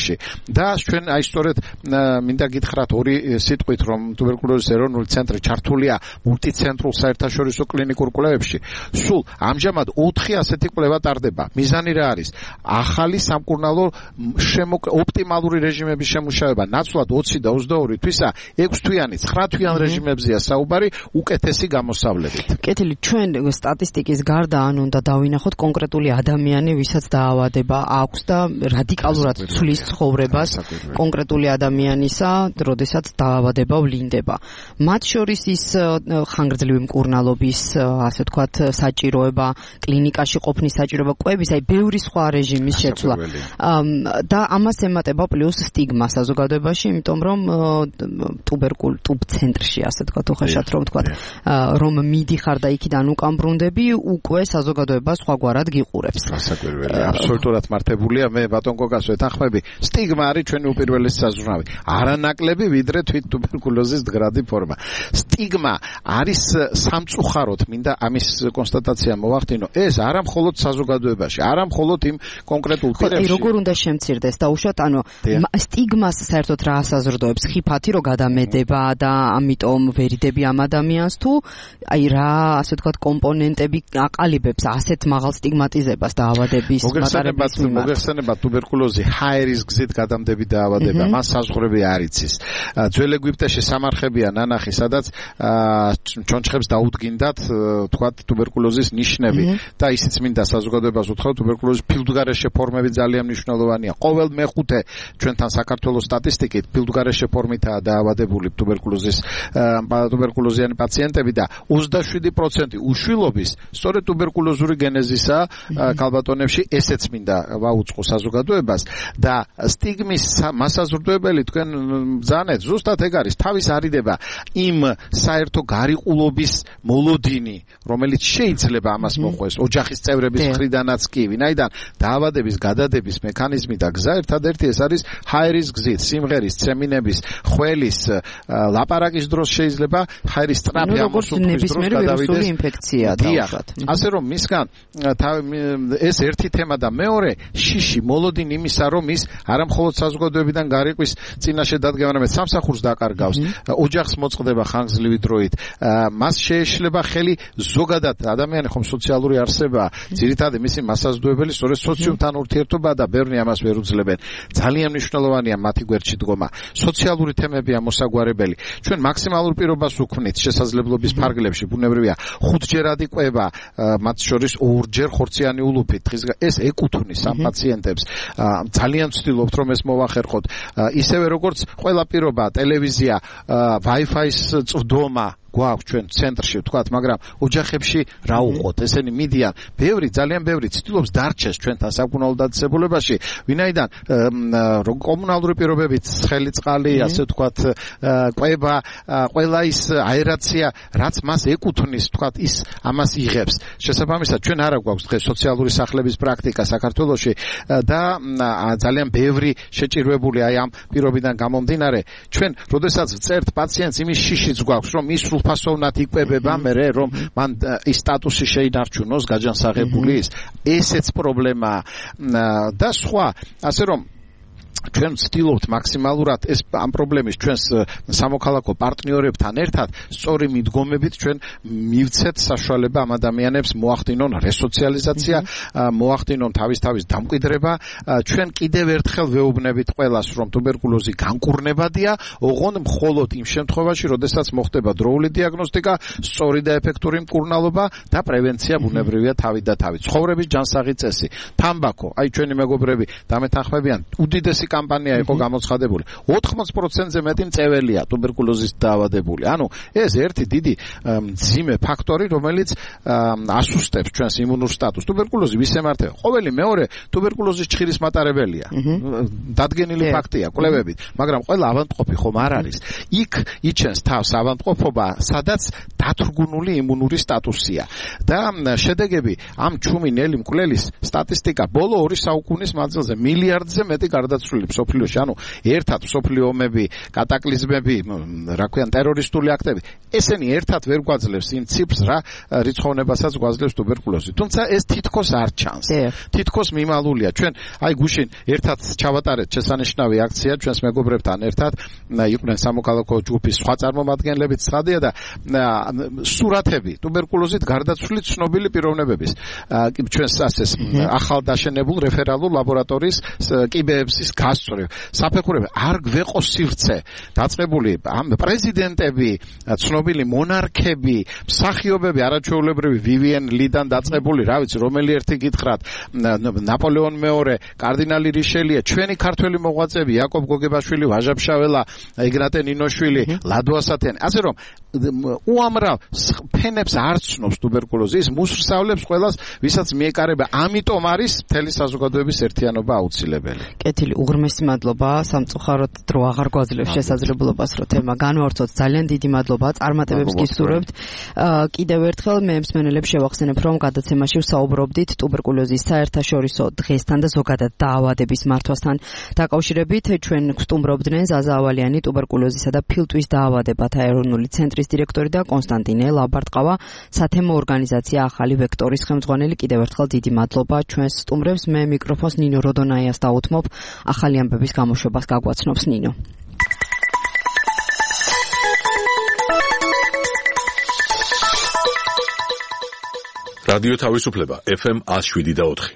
ქვეყნებში და ჩვენ აი სწორედ მინდა გითხრათ ორი სიტყვით რომ ტუბერკულოზის ეროვნული ცენტრი ჩართულია მულტიცენტრულ საერთაშორისო კლინიკურ კვლევებში. სულ ამჟამად ოთხი ასეთი კვლევა ტარდება. მიზანი რა არის? ახალი სამკურნალო ოპტიმალური რეჟიმების შემუშავება. ნაცვლად ოცი და ოცდაორი თვისა ექვს თვიანი ცხრა თვიან რეჟიმებზეა საუბარი უკეთესი გამოსავლებით. კეთილი, ჩვენ სტატისტიკის გარდა ან უნდა დავინახოთ კონკრეტული ადამიანი, ვისაც დაავადება აქვს და რადიკალურად ცვლის ცხოვრებას კონკრეტული ადამიანისა, როდესაც დაავადება ვლინდება. მათ შორის ის ხანგრძლივი მკურნალობის, ასე ვთქვათ, საჭიროება, კლინიკაში ყოფნის საჭიროება, კვების, აი ბევრი სხვა რეჟიმის შეცვლა. და ამას ემატება პლუს სტიგმა საზოგადოებაში, იმიტომ რომ ტუბერკულ ტუბ ცენტრში, ასე ვთქვათ, უხეშად რომ ვთქვათ, რომ მიდიხარ და იქიდან უკან ბრუნდები, უკვე საზოგადოება სხვაგვარად გიყურებს. გასაკვირველია, აბსოლუტურად მართებულია. მე ბატონ გოგას ვეთანხმები, სტიგმა არის ჩვენი უპირველესი საზრუნავი. არანაკლები ვიდრე თვით ტუბერკულოზის მდგრადი ფორმა. სტიგმა არის სამწუხაროდ, მინდა ამის კონსტატაცია მოვახდინო, ეს არა მხოლოდ საზოგადოებაში, არა მხოლოდ იმ კონკრეტულ პირებში. აი როგორ უნდა შემცირდეს დაუშვათ, ანუ სტიგმას საერთოდ რა ასაზრდოებს? ხიფათი რო გადამედება და ამიტომ ვერიდები ამ ადამიანს თუ აი რა, ასე ვთქვათ, კომპონენტები აყალიბებს ასეთ მაღალ სტიგმატიზებას დაავადების მატარების მიმართ. მოგეხსენებათ ტუბერკულოზი ჰაერის გზით გადამდები დაავადება, მას საზღვრები არ იცის. ძველ ეგვიპტეში სამარხებია ნანახი, სადაც ჩონჩხებს დაუდგინდათ, თქვათ, ტუბერკულოზის ნიშნები და ისიც მინდა საზოგადოებას უთხრა, ტუბერკულოზის ფილდგარეშე ფორმები ძალიან მნიშვნელოვანია. ყოველ მეხუთე ჩვენთან საქართველოს სტატისტიკით ფილდგარეშე ფორმითაა დაავადებული ტუბერკულოზის ტუბერკულოზიანი პაციენტები და ოცდაშვიდი პროცენტი უშვილობის სწორედ ტუბერკულოზური გენეზისა ქალბატონებში, ესეც მინდა ვაუწყო საზოგადოებას და სტიგმის მასაზრდოებელი თქვენ ბრძანეთ, ზუსტად ეგ არის, თავის არიდება იმ საერთო გარიყულობის მოლოდინი, რომელიც შეიძლება ამას მოხვდეს ოჯახის წევრების მხრიდანაც კი, ვინაიდან დაავადების გადადების მექანიზმი და გზა ერთადერთი ეს არის ჰაერის გზით, სიმღერის, ცემინების, ხველის, ლაპარაკის დროს შეიძლება ჰაერის სწრაფი ამოსუფრის დროს გადავიდეს ინფექცია დაუშვათ. ასე რომ მისგან ეს ერთი თემა და მეორე შიში მოლოდინი იმისა, რომ ის არა მხოლოდ საზოგადოებიდან გარიყვის წინაშე დადგება, არამედ სამსახურს დაკარგავს, ოჯახს მოწყდება ხანგრძლივი დროით, მას შეეშლება ხელი ზოგადად, ადამიანი ხომ სოციალური არსებაა, ძირითადად მისი მასაზრდოებელი სწორედ სოციუმთან ურთიერთობა და ბევრი ამას ვერ უძლებენ. ძალიან მნიშვნელოვანია მათი გვერდში დგომა. სოციალური თემებია მოსაგვარებელი. ჩვენ მაქსიმალურ პირობას ვუქმნით შესაძლებლობის ფარგლებში, ბუნებრივია, ხუთჯერადი კვება, მათ შორის ორჯერ ხორციანი ულუფით. ეს ეკუთვნის ამ პაციენტებს. ძალიან ვცდილობთ რომ ეს მოვახერხოთ. ისევე როგორც ყველა პირობა, ტელევიზია, Wi-Fi-ის წვდომა გვაქვს ჩვენ ცენტრში, ვთქვათ, მაგრამ ოჯახებში რა უყოთ? ესენი მიდიან, ბევრი, ძალიან ბევრი ცდილობს დარჩეს ჩვენთან საკურნალო დაწესებულებაში, ვინაიდან კომუნალური პირობებით ცხელი წყალი, ასე ვთქვათ, კვება, ყველა ის აერაცია, რაც მას ეკუთვნის, ვთქვათ, ის ამას იღებს. შესაბამისად, ჩვენ არა გვაქვს დღეს სოციალური სახლების პრაქტიკა საქართველოში და ძალიან ბევრი შეჭირვებული აი ამ პირობიდან გამომდინარე, ჩვენ, როდესაც წერთ პაციენტს, იმის შიშიც გვაქვს, რომ ის ფასოვნად იკვებება მერე რომ მან ის სტატუსი შეინარჩუნოს გაჯანსაღებული ის ესეც პრობლემაა და სხვა ასე რომ ჩვენ ვცდილობთ მაქსიმალურად ეს ამ პრობლემის ჩვენს სამოქალაქო პარტნიორებთან ერთად სწორი მიდგომებით ჩვენ მივცეთ საშუალება ამ ადამიანებს მოახდინონ რესოციალიზაცია, მოახდინონ თავის-თავის დამკვიდრება. ჩვენ კიდევ ერთხელ ვეუბნებით ყველას, რომ ტუბერკულოზი განკურნებადია, ოღონდ მხოლოდ იმ შემთხვევაში, როდესაც მოხდება დროული დიაგნოსტიკა, სწორი და ეფექტური მკურნალობა და პრევენცია ბუნებრივია თავი და თავი. ცხოვრების ჯანსაღი წესი. თამბაქო, აი ჩვენი მეგობრები დამეთანხმებიან, უდიდესი კამპანია იყო გამოცხადებული. ოთხმოცი პროცენტზე მეტი მწეველია ტუბერკულოზის დაავადებული. ანუ ეს ერთი დიდი მძიმე ფაქტორი, რომელიც ასუსტებს ჩვენს იმუნურ სტატუსს. ტუბერკულოზი ვის ემართება? ყოველი მეორე ტუბერკულოზის ჩხირის მატარებელია. დადგენილი ფაქტია კვლევებით, მაგრამ ყველა ავადმყოფი ხომ არ არის. იქ იჩენს თავს ავადმყოფობა, სადაც დათრგუნული იმუნური სტატუსია. და შედეგები ამ ჩუმი ნელი მკვლელის სტატისტიკა ბოლო ორი საუკუნის მანძილზე მილიარდზე მეტი გარდაცვლილი ჩასული მსოფლიოში, ანუ ერთად მსოფლიო ომები, კატაკლიზმები, რა ქვია, ტერორისტული აქტები, ესენი ერთად ვერ გვაძლევს იმ ციფრს, რა რიცხოვნებასაც გვაძლევს ტუბერკულოზი. თუმცა ეს თითქოს არ ჩანს. თითქოს მიმალულია. ჩვენ აი გუშინ ერთად ჩავატარეთ შესანიშნავი აქცია ჩვენს მეგობრებთან ერთად, იყვნენ სამოქალაქო ჯგუფის სხვა წარმომადგენლებიც, ცხადია და სურათები ტუბერკულოზით გარდაცვლილი ცნობილი პიროვნებების ჩვენს ასეს ახალდაშენებულ რეფერალურ ლაბორატორიის კიბეების გასწვრივ საფეხურები არ გვეყო სივრცე დაწყებული ამ პრეზიდენტები, ცნობილი მონარქები, მსახიობები, არაჩვეულებრივი ვივიენ ლიდან დაწყებული, რა ვიცი, რომელი ერთი გითხრათ, ნაპოლეონ მეორე, კარდინალი რიშელია, ჩვენი ქართველი მოღვაწეები, იაკობ გოგებაშვილი, ვაჟა-ფშაველა, ეგნატე ნინოშვილი, ლადო ასათიანი, ასე რომ უამრავ ფენებს არ ცნობს ტუბერკულოზი, ის მუსრსავლებს ყველას, ვისაც მიეკარება, ამიტომ არის მთელი საზოგადოების ერთიანობა აუცილებელი. კეთილი, უღრმესი მადლობა, სამწუხაროდ დრო აღარ გვაძლევს შესაძლებლობას, რომ თემა განვავრცოთ. ძალიან დიდი მადლობა, წარმატებებს გისურვებთ. კიდევ ერთხელ მე მსმენელებს შევახსენებ, რომ გადაცემაში ვსაუბრობდით ტუბერკულოზის საერთაშორისო დღესთან და ზოგადად დაავადების მართვასთან დაკავშირებით. ჩვენ გვსტუმრობდნენ ზაზა ავალიანი, ტუბერკულოზისა და ფილტვის დაავადებათა ეროვნული ცენტრის დირექტორი და კონსტანტინე ლაბარტყავა, სათემო ორგანიზაცია ახალი ვექტორის ხელმძღვანელი. კიდევ ერთხელ დიდი მადლობა ჩვენს სტუმრებს. მე მიკროფონს ნინო როდონაიას დავუთმობ. ახალი ამბების გამოშვებას გაგვაცნობს ნინო. რადიო თავისუფლება ეფ ემ one oh seven და four.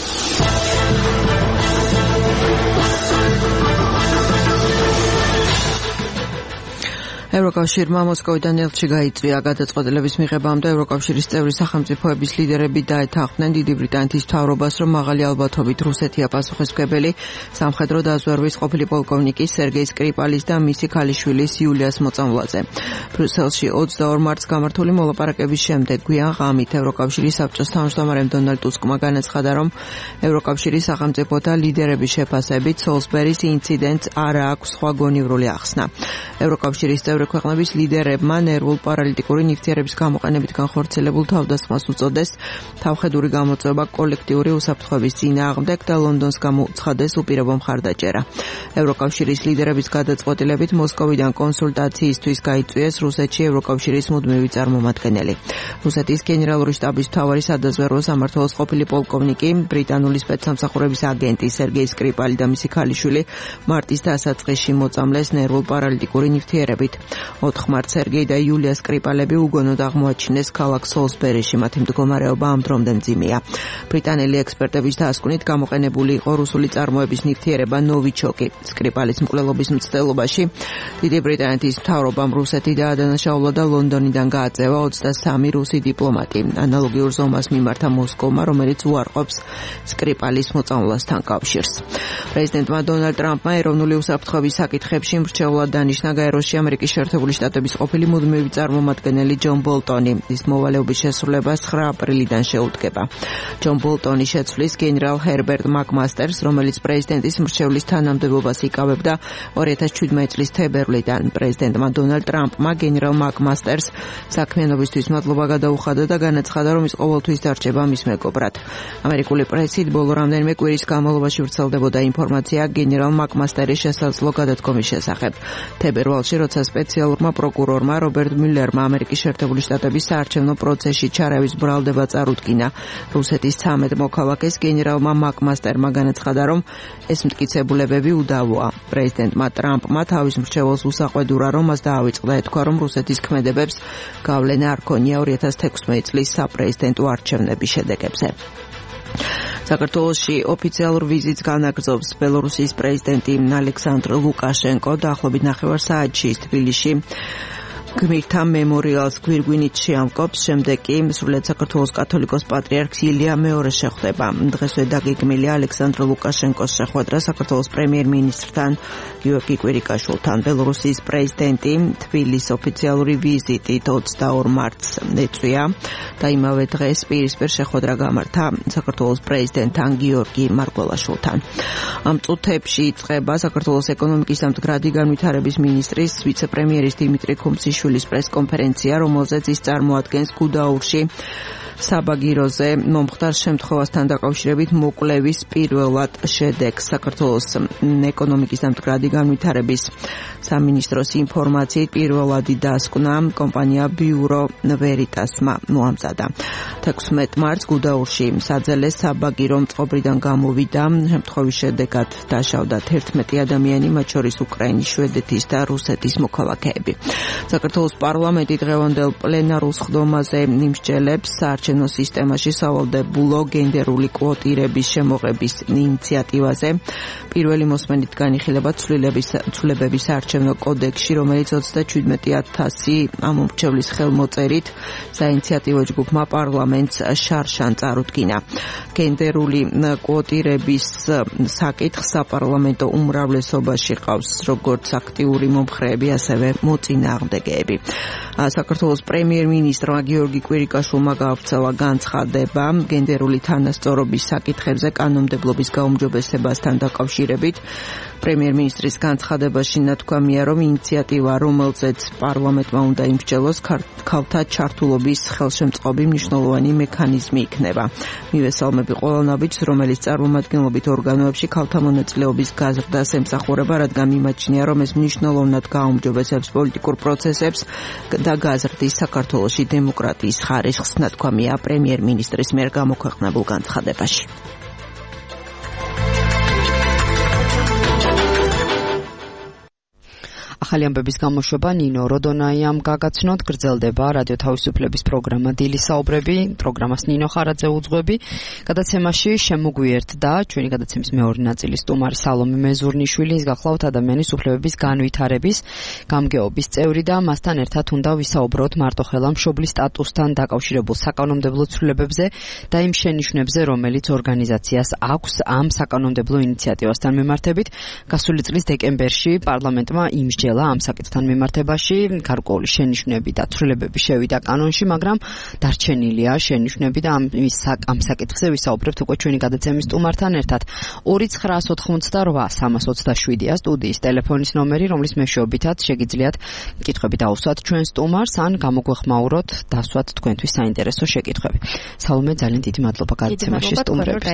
ევროკავშირმა მოსკოვიდან ელჩი გაიწვია. გადაწყვეტილების მიღებამდე ევროკავშირის წევრი სახელმწიფოების ლიდერები დაეთანხმდნენ დიდი ბრიტანეთის მთავრობას, რომ მაღალი ალბათობით რუსეთია პასუხისმგებელი სამხედრო დაზვერვის ყოფილი პოლკოვნიკის სერგეი სკრიპალის და მისი ქალიშვილის იულიას მოწამვლაზე. ბრიუსელში ოცდაორ მარტს გამართული მოლაპარაკების შემდეგ გვიან ღამით ევროკავშირის საბჭოს თავმჯდომარემ დონალდ ტუსკმა განაცხადა, რომ ევროკავშირის სახელმწიფოთა ლიდერების შეფასებით სოლსბერის ინციდენტს არ აქვს სხვა გონივრული ახსნა. ევროკავშირის წევრი ქვეყნების ლიდერებმა ნერვულ პარალიტიკური ნივთიერების გამოყენებით განხორციელებულ თავდასხმას უწოდეს თავხედური გამოწვევა კოლექტიური უსაფრთხოების წინააღმდეგ და ლონდონს გამოუცხადეს უპირობო მხარდაჭერა. ევროკავშირის ლიდერების გადაწყვეტილებით მოსკოვიდან კონსულტაციისთვის გაიწვიეს რუსეთში ევროკავშირის მუდმივი წარმომადგენელი. რუსეთის გენერალური შტაბის მთავარი სადაზვერვო სამმართველოს ყოფილი პოლკოვნიკი, ბრიტანული სპეცსამსახურების აგენტი სერგეი სკრიპალი და მისი ქალიშვილი მარტის დასაწყისში მოწამლეს ნერვულ პარალიტიკური ნივთიერებით. ოთხ მარტს სერგეი და იულია სკრიპალები უგონოდ აღმოაჩინეს ქალაქ სოლსბერიში. მათი მდგომარეობა ამ დრომდე მძიმეა. ბრიტანელი ექსპერტების დასკვნით გამოყენებული იყო რუსული წარმოების ნივთიერება ნოვიჩოკი. სკრიპალის მკვლელობის მცდელობაში დიდი ბრიტანეთის მთავრობამ რუსეთი დაადანაშაულა და ლონდონიდან გააწევა ოცდასამი რუსი დიპლომატი. ანალოგიურ ზომას მიმართა მოსკოვმა, რომელიც უარყოფს სკრიპალის მოწამვლასთან კავშირს. პრეზიდენტმა დონალდ ტრამპმა ეროვნული უსაფრთხოების საკითხებში მრჩევლად დანიშნა გაეროში ამერიკის შეერთებული შტატების ყოფილი მუდმივი წარმომადგენელი ჯონ ბოლტონი. ის მოვალეობის შესრულება ცხრა აპრილიდან შეუდგება. ჯონ ბოლტონი შეცვლის გენერალ ჰერბერტ მაკმასტერს, რომელიც პრეზიდენტის მრჩევლის თანამდებობას იკავებდა ორი ათას შვიდმეტი წლის თებერვლიდან. პრეზიდენტმა დონალდ ტრამპმა გენერალ მაკმასტერს საქმიანობისთვის მადლობა გადაუხადა და განაცხადა, რომ ის ყოველთვის დარჩება მის მეგობრად. ამერიკული პრესით ბოლო რამდენიმე კვირის განმავლობაში ვრცელდებოდა ინფორმაცია გენერალ მაკმასტერის შესაძლო გადადგომის შესახებ. თებერვალში, როცა სპეციალურმა პროკურორმა რობერტ მიულერმა ამერიკის შეერთებული შტატების საარჩევნო პროცესში ჩარევის ბრალდება წარუდგინა რუსეთის ცამეტ მოქალაქეს, გენერალმა მაკმასტერმა განაცხადა, რომ ეს მტკიცებულებები უდავოა. პრეზიდენტმა ტრამპმა თავის მრჩეველს უსაყვედურა, რომ მას დაავიწყდა, ეთქვა, რომ რუსეთის ქმედებებს გავლენა არ ქონია ორი ათას თექვსმეტი წლის საპრეზიდენტო არჩევნების შედეგებზე. საქართველოში ოფიციალურ ვიზიტს განაგრძობს ბელორუსიის პრეზიდენტი ალექსანდრ ლუკაშენკო. დაახლოებით ნახევარ საათში თბილისში გმირთა მემორიალს გვირგვინით შეამკობს. შემდეგ კი სრულიად საქართველოს კათოლიკოს პატრიარქს ილია მეორე შეხვდება. დღესვე დაგეგმილია ალექსანდრ ლუკაშენკოს შეხვედრა საქართველოს პრემიერ-მინისტრთან გიორგი კვირიკაშვილთან. ბელორუსიის პრეზიდენტი თბილისის ოფიციალური ვიზიტით ოცდაორ მარტს ეწვია და იმავე დღეს პირისპირ შეხვედრა გამართა საქართველოს პრეზიდენტთან გიორგი მარგველაშვილთან. ამ წუთებში იწყება საქართველოს ეკონომიკის და მდგრადი განვითარების მინისტრის ვიცე-პრემიერის დიმიტრი ქუმციშვილის ივანიშვილის პრესკონფერენცია, რომელზეც ის წარმოადგენს გუდაურში საბაგიროზე მომხდარ შემთხვევასთან დაკავშირებით მოკვლევის პირველად შედეგს. საქართველოს ეკონომიკის და მდგრადი განვითარების სამინისტროს ინფორმაციით პირველადი დასკვნა კომპანია ბიურო ვერიტასმა მოამზადა. თექვსმეტ მარტს გუდაურში საძელეს საბაგირო მწყობრიდან გამოვიდა. შემთხვევის შედეგად დაშავდათ ერთმეტი ადამიანი, მათ შორის უკრაინის, შვედეთის და რუსეთის მოქალაქეები. საქართველოს პარლამენტი დღევანდელ პლენარულ სხდომაზე იმსჯელებს საარჩევნო სისტემაში სავალდებულო გენდერული კვოტირების შემოღების ინიციატივაზე. პირველი მოსმენით განიხილება ცვლილებების საარჩევნო კოდექსში, რომელიც ოცდაჩვიდმეტი ათასი ამომრჩევლის ხელმოწერით საინიციატივო ჯგუფმა პარლამენტს შარშან წარუდგინა. გენდერული კვოტირების საკითხს საპარლამენტო უმრავლესობაში ყავს როგორც აქტიური მომხრეები, ასევე მოწინააღმდეგეები. საქართველოს პრემიერ-მინისტრმა გიორგი კვირიკაშვილმა გაავრცელა განცხადება გენდერული თანასწორობის საკითხებზე კანონმდებლობის გაუმჯობესებასთან დაკავშირებით. პრემიერ-მინისტრის განცხადებაში ნათქვამია, რომ ინიციატივა, რომელზეც პარლამენტმა უნდა იმსჯელოს, ქალთა ჩართულობის ხელშემწყობი მნიშვნელოვანი მექანიზმი იქნება. მივესალმები ყველანაირად, რომელიც წარმომადგენლობით ორგანოებში ქალთა მონაწილეობის გაზრდას ემსახურება, რადგან მიმაჩნია, რომ ეს მნიშვნელოვნად გაუმჯობესებს პოლიტიკურ პროცესებს და გაზრდის საქართველოში დემოკრატიის ხარისხს, ნათქვამია პრემიერ-მინისტრის მიერ გამოქვეყნებულ განცხადებაში. ახალი ამბების გამოშვება ნინო როდონაიამ გაგაცნოთ. გრძელდება რადიო თავისუფლების პროგრამა დილის საუბრები, პროგრამას ნინო ხარაძე უძღვები. გადაცემაში შემოგვიერთდა ჩვენი გადაცემის მეორე ნაწილის სტუმარი სალომე მეზურნიშვილი, ის გახლავთ ადამიანის უფლებების განვითარების გამგეობის წევრი და მასთან ერთად უნდა ვისაუბროთ მარტოხელა მშობლის სტატუსთან დაკავშირებულ საკანონმდებლო ცვლილებებზე და იმ შენიშვნებზე, რომელიც ორგანიზაციას აქვს ამ საკანონმდებლო ინიციატივასთან მიმართებით. გასული წლის დეკემბერში პარლამენტმა იმსჯელა ამ საკითხთან მიმართებაში. გარკვეული შენიშვნები და ცვლილებები შევიდა კანონში, მაგრამ დარჩენილია შენიშვნები და ამ ამ საკითხზე ვისაუბრებთ უკვე ჩვენი გადაცემის სტუმართან ერთად. ორი ცხრაას ოთხმოცდაოთხ სამას ოცდაშვიდია სტუდიის ტელეფონის ნომერი, რომლის მეშვეობითაც შეგიძლიათ კითხვები დაუსვათ ჩვენ სტუმარს ან გამოგვეხმაუროთ დასვათ თქვენთვის საინტერესო შეკითხვები. სალომე, ძალიან დიდი მადლობა გადაცემაში სტუმრებით.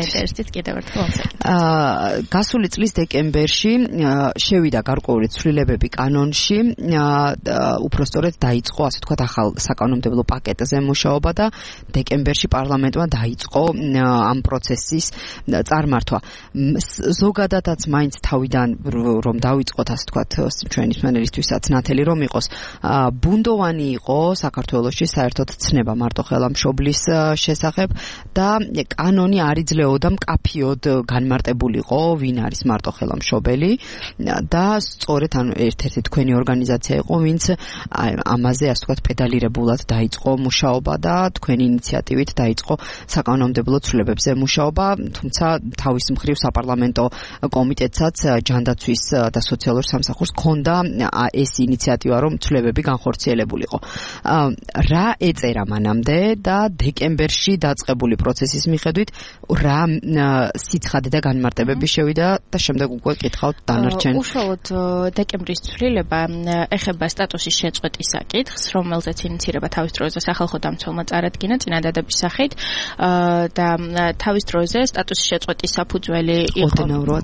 გასული წლის დეკემბერში შევიდა გარკვეული ცვლილებები კანონში, უпростоრედ დაიწყო, ასე ვთქვათ, ახალ საკანონმდებლო პაკეტზე მუშაობა და დეკემბერში პარლამენტმა დაიწყო ამ პროცესის წარმართვა. ზოგადადაც მაინც თავიდან რომ დაიწყოთ, ასე ვთქვათ, ჩვენი მსმენელისთვისაც ნათელი რომ იყოს, ბუნდოვანი იყო საქართველოში საერთოდ ცნება მარტოხელა მშობლის შესახებ და კანონი არ იძლეოდა მკაფიოდ განმარტებულიყო, ვინ არის მარტოხელა მშობელი და სწორედ ანუ ერთ-ერთი თქვენი ორგანიზაცია იყო, ვინც ამაზე, ასე ვთქვათ, პედალირებულად დაიწყო მუშაობა და თქვენი ინიციატივით დაიწყო საკანონმდებლო ცვლილებებზე მუშაობა, თუმცა თავის მხრივ საპარლამენტო კომიტეტსაც ჯანდაცვის და სოციალურ სამსახურს ჰქონდა ეს ინიციატივა, რომ ცვლილებები განხორციელებულიყო. რა ეწერა მანამდე და დეკემბერში დაწყებული პროცესის მიხედვით რა სიცხადე და განმარტებები შევიდა და შემდეგ უკვე კითხავთ დანარჩენ. უშუალოდ დეკემბრის ცვლილება ეხება სტატუსის შეწყვეტის საკითხს, რომელზეც ინიცირება თავის დროზე სახალხო დამცველმა წარადგინა წინადადების სახით და თავის დროზე სტატუსის შეწყვეტის საფუძველი იყო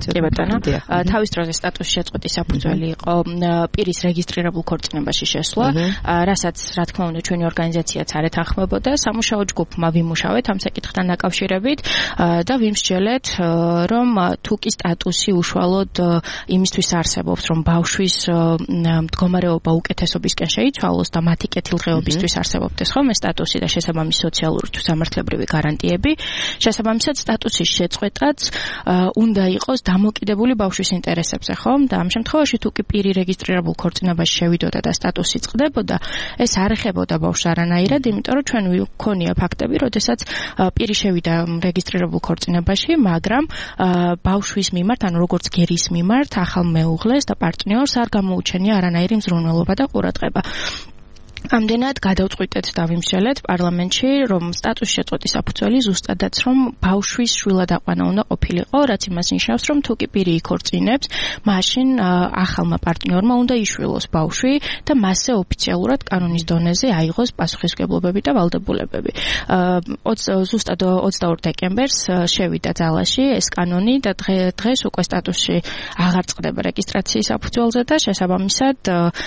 თავის დროზე სტატუსის შეწყვეტის საფუძველი იყო პირის რეგისტრირებულ ქორწინებაში შესვლა, რასაც რა თქმა უნდა ჩვენი ორგანიზაციაც არ ეთანხმებოდა. სამუშაო ჯგუფმა ვიმუშავეთ ამ საკითხთან დაკავშირებით და ვიმსჯელეთ, რომ თუ კი სტატუსი უშუალოდ იმისთვის არსებობს, რომ ბავშვის მდგომარეობა უკეთესობისკენ შეიცვალოს და მათი კეთილდღეობისთვის არსებობდეს ხოლმე სტატუსი და შესაბამისი სოციალური თუ სამართლებრივი გარანტიები, შესაბამისად სტატუსის შეწყვეტაც უნდა იყოს დამოკიდებული ბავშვის ინტერესებზე, ხომ? და ამ შემთხვევაში თუ კი პირი რეგისტრირებულ ქორწინებაში შევიდოდა და სტატუსი წყდებოდა, ეს არ ეხებოდა ბავშვს არანაირად, იმიტომ რომ ჩვენ ვქონია ფაქტები, როდესაც პირი შევიდა რეგისტრირებულ ქორწინებაში, მაგრამ ბავშვის მიმართ, ანუ როგორც გერის მიმართ, ახალ მეუღლეს და პარტნიორს არ გამოუჩენია არანაირი მზრუნველობა და ყურადღება. ამდენად გადავწყვიტეთ და ვიმსჯელეთ პარლამენტში, რომ სტატუს შეწყვეტის საფუძველი ზუსტადაც რომ ბავშვის შვილად აყვანა უნდა ყოფილიყო, რაც იმას ნიშნავს, რომ თუ კი პირი იქორწინებს, მაშინ ახალმა პარტნიორმა უნდა იშვილოს ბავშვი და მასზე ოფიციალურად კანონის დონეზე აიღოს პასუხისმგებლობები და ვალდებულებები. ზუსტად ოცდაორ დეკემბერს შევიდა ძალაში ეს კანონი და დღეს უკვე სტატუსში აღარ წყდება რეგისტრაციის საფუძველზე და შესაბამისად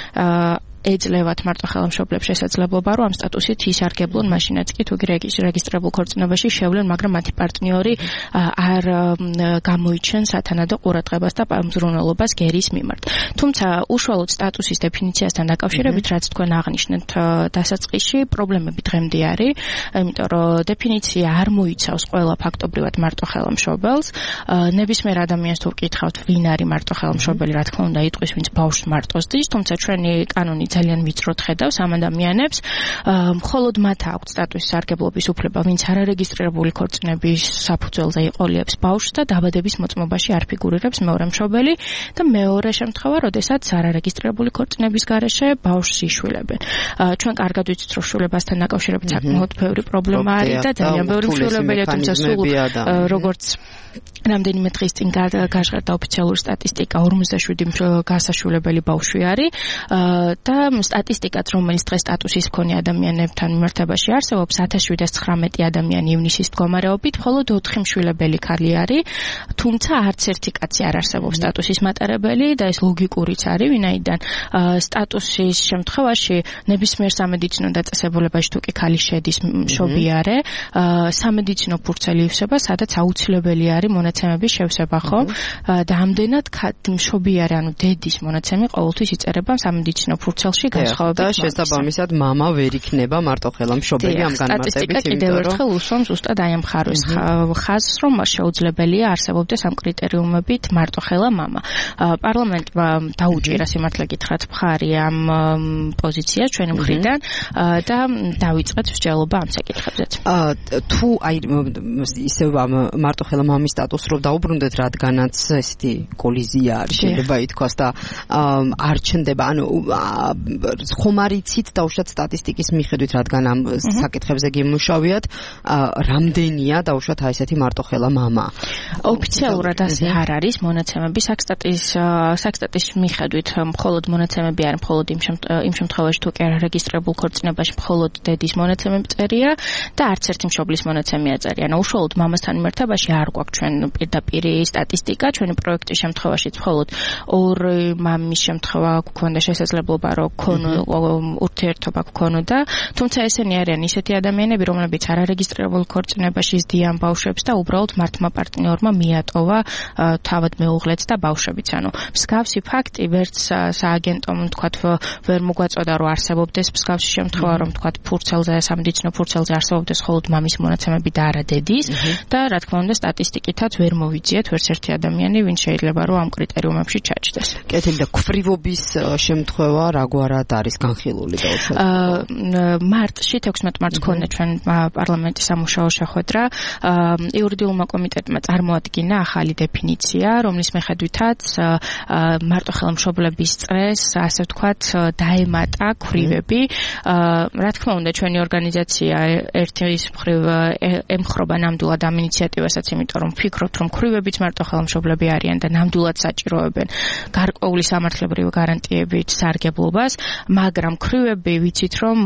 ეძლევათ მარტო ხელმშობლებს შესაძლებლობა, რომ ამ სტატუსით ისარგებლონ მაშინაც კი თუ რეგისტრირებულ ქორწინებაში შევლენ, მაგრამ მათი პარტნიორი არ გამოიჩენს სათანადო ყურადღებას და მზრუნველობას გერის მიმართ. თუმცა უშუალოდ სტატუსის დეფინიციასთან დაკავშირებით, რაც თქვენ აღნიშნეთ დასაწყისში, პრობლემები დღემდე არის, იმიტომ რომ დეფინიცია არ მოიცავს ყველა ფაქტობრივად მარტო ხელმშობელს. ნებისმიერ ადამიანს თუ ვკითხავთ, ვინ არის მარტო ხელმშობელი, რა თქმა უნდა, იტყვის, ვინც ბავშვს მარტოს ძის, თუმცა ჩვენი კანონი ძალიან ვიწროდ ხედავს ამ ადამიანებს, მხოლოდ მათ აქვთ სტატუსის სარგებლობის უფლება, ვინც არარეგისტრირებული ქორწინების საფუძველზე იყოლიებს ბავშვს და დაბადების მოწმობაში არ ფიგურირებს მეორე მშობელი და მეორე შემთხვევა, როდესაც არარეგისტრირებული ქორწინების გარეშე ბავშვს იშვილებენ. ჩვენ კარგად ვიცით, რომ შვილებასთან დაკავშირებით საკმაოდ ბევრი პრობლემა არის და ძალიან ბევრი მშვილებელია, თუმცა სულ როგორც რამდენიმე დღის წინ გაჟღერდა ოფიციალური სტატისტიკა, ორმოცდაშვიდი გასაშვილებელი ბავშვი არის და სტატისტიკაც, რომელიც დღეს სტატუსის მქონე ადამიანებთან მიმართებაში არსებობს, ათას შვიდას ცხრამეტი ადამიანი ივნისის მდგომარეობით, მხოლოდ ოთხი მშვილებელი ქალი არის, თუმცა არც ერთი კაცი არ არსებობს სტატუსის მატარებელი და ეს ლოგიკურიც არის, ვინაიდან სტატუსის შემთხვევაში ნებისმიერ სამედიცინო დაწესებულებაში თუ კი ქალი შედის მშობიარე, სამედიცინო ფურცელი ივსება, სადაც აუცილებელი არის მონაცემების შევსება, ხო? და ამდენად მშობიარე, ანუ დედის მონაცემი ყოველთვის იწერება სამედიცინო ფურცელში განსხვავებით. და შესაბამისად მამა ვერ იქნება მარტო ხელმშობელი ამ განმარტებით, კიდევ ერთხელ უსვამს ზუსტად აი ამ ხარვის ხაზს, რომ შეუძლებელია არსებობდეს ამ კრიტერიუმებით მარტო ხელა მამა. პარლამენტმა დაუჭირა სიმართლე გითხრათ მხარი ამ პოზიციას ჩვენი მხრიდან და დავიწყეთ მსჯელობა ამ საკითხებზეც. თუ აი ისევ ამ მარტო ხელა მამის სტატუსს რო დაუბრუნდეთ, რადგანაც ესეთი კოლიზია არის, შეიძლება ითქვას და არ ჩნდება, ანუ ხომ არ იცით დაუშვათ სტატისტიკის მიხედვით, რადგან ამ საკითხებზე გიმუშავიათ, რამდენია დაუშვათ აი ესეთი მარტოხელა მამა? ოფიციალურად ასე არ არის მონაცემები საკსტატის მიხედვით, მხოლოდ მონაცემები არის, მხოლოდ იმ შემთხვევაში თუ კი არ რეგისტრირებულ ქორწინებაში მხოლოდ დედის მონაცემები წერია და არც ერთი მშობლის მონაცემი აწერია. ანუ უშუალოდ მამასთან მიმართებაში არ გვაქვს ჩვენ პირდაპირ სტატისტიკა, ჩვენი პროექტის შემთხვევაში მხოლოდ ორი მამის შემთხვევა გვქონდა შესაძლებლობა, რომ ქონო ურთიერთობა გქონოდა, თუმცა ესენი არიან ისეთი ადამიანები, რომლებიც არარეგისტრირებულ ქორწინებაში ზდიან ბავშვებს და უბრალოდ მართმა პარტნიორმა მიატოვა თავად მეუღლეც და ბავშვებიც. ანუ მსგავსი ფაქტი ვერც სააგენტომ თქვათ ვერ მოგვაწოდა, რომ არსებობდეს მსგავსი შემთხვევა, რომ თქვათ ფურცელზე, სამედიცინო ფურცელზე არსებობდეს მხოლოდ მამის მონაცემები და არა დედის და რა თქმა უნდა სტატისტიკითაც ვერ მოვიძიეთ ვერც ერთი ადამიანი, ვინც შეიძლება რომ ამ კრიტერიუმებში ჩაჯდეს. კეთილი და ქვრივობის შემთხვევა რაგვარად არის განხილული დაუშვათ? მარტში თექვსმეტ მარტს ქონდა ჩვენ პარლამენტის სამუშაო შეხვედრა. იურიდიულმა კომიტეტმა წარმოადგინა ახალი დეფინიცია, რომლის მიხედვითაც მარტო ხელმშობლების წრეს, ასე ვთქვათ, დაემატა ქვრივები. რა თქმა უნდა, ჩვენი ორგანიზაცია ერთის მხრივ ემხრობა ნამდვილად ამ ინიციატივასაც, იმიტომ რომ ვფიქრობთ, რომ ქვრივებიც მარტო ხელმშობლები არიან და ნამდვილად საჭიროებენ გარკვეული სამართლებრივი გარანტიებით სარგებლობას, მაგრამ ქვრივები ვიცით, რომ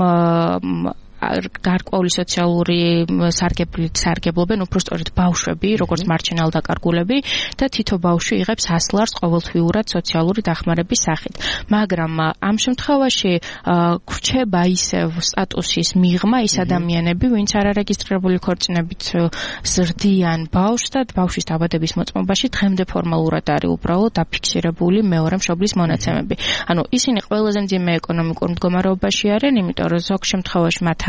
გარკვეული სოციალური სარგებლით სარგებლობენ უბრალოდ ბავშვები, როგორც მარჩენალ დაკარგულები და თითო ბავშვი იღებს ას ლარს ყოველთვიურად სოციალური დახმარების სახით. მაგრამ ამ შემთხვევაში გვრჩება ისევ სტატუსის მიღმა ის ადამიანები, ვინც არარეგისტრირებული ქორწინებით ზრდიან ბავშვს და ბავშვის დაბადების მოწმობაში დღემდე ფორმალურად არის უბრალოდ დაფიქსირებული მეორე მშობლის მონაცემები. ანუ ისინი ყველაზე მძიმე ეკონომიკურ მდგომარეობაში არიან, იმიტომ რომ ზოგ შემთხვევაში მათ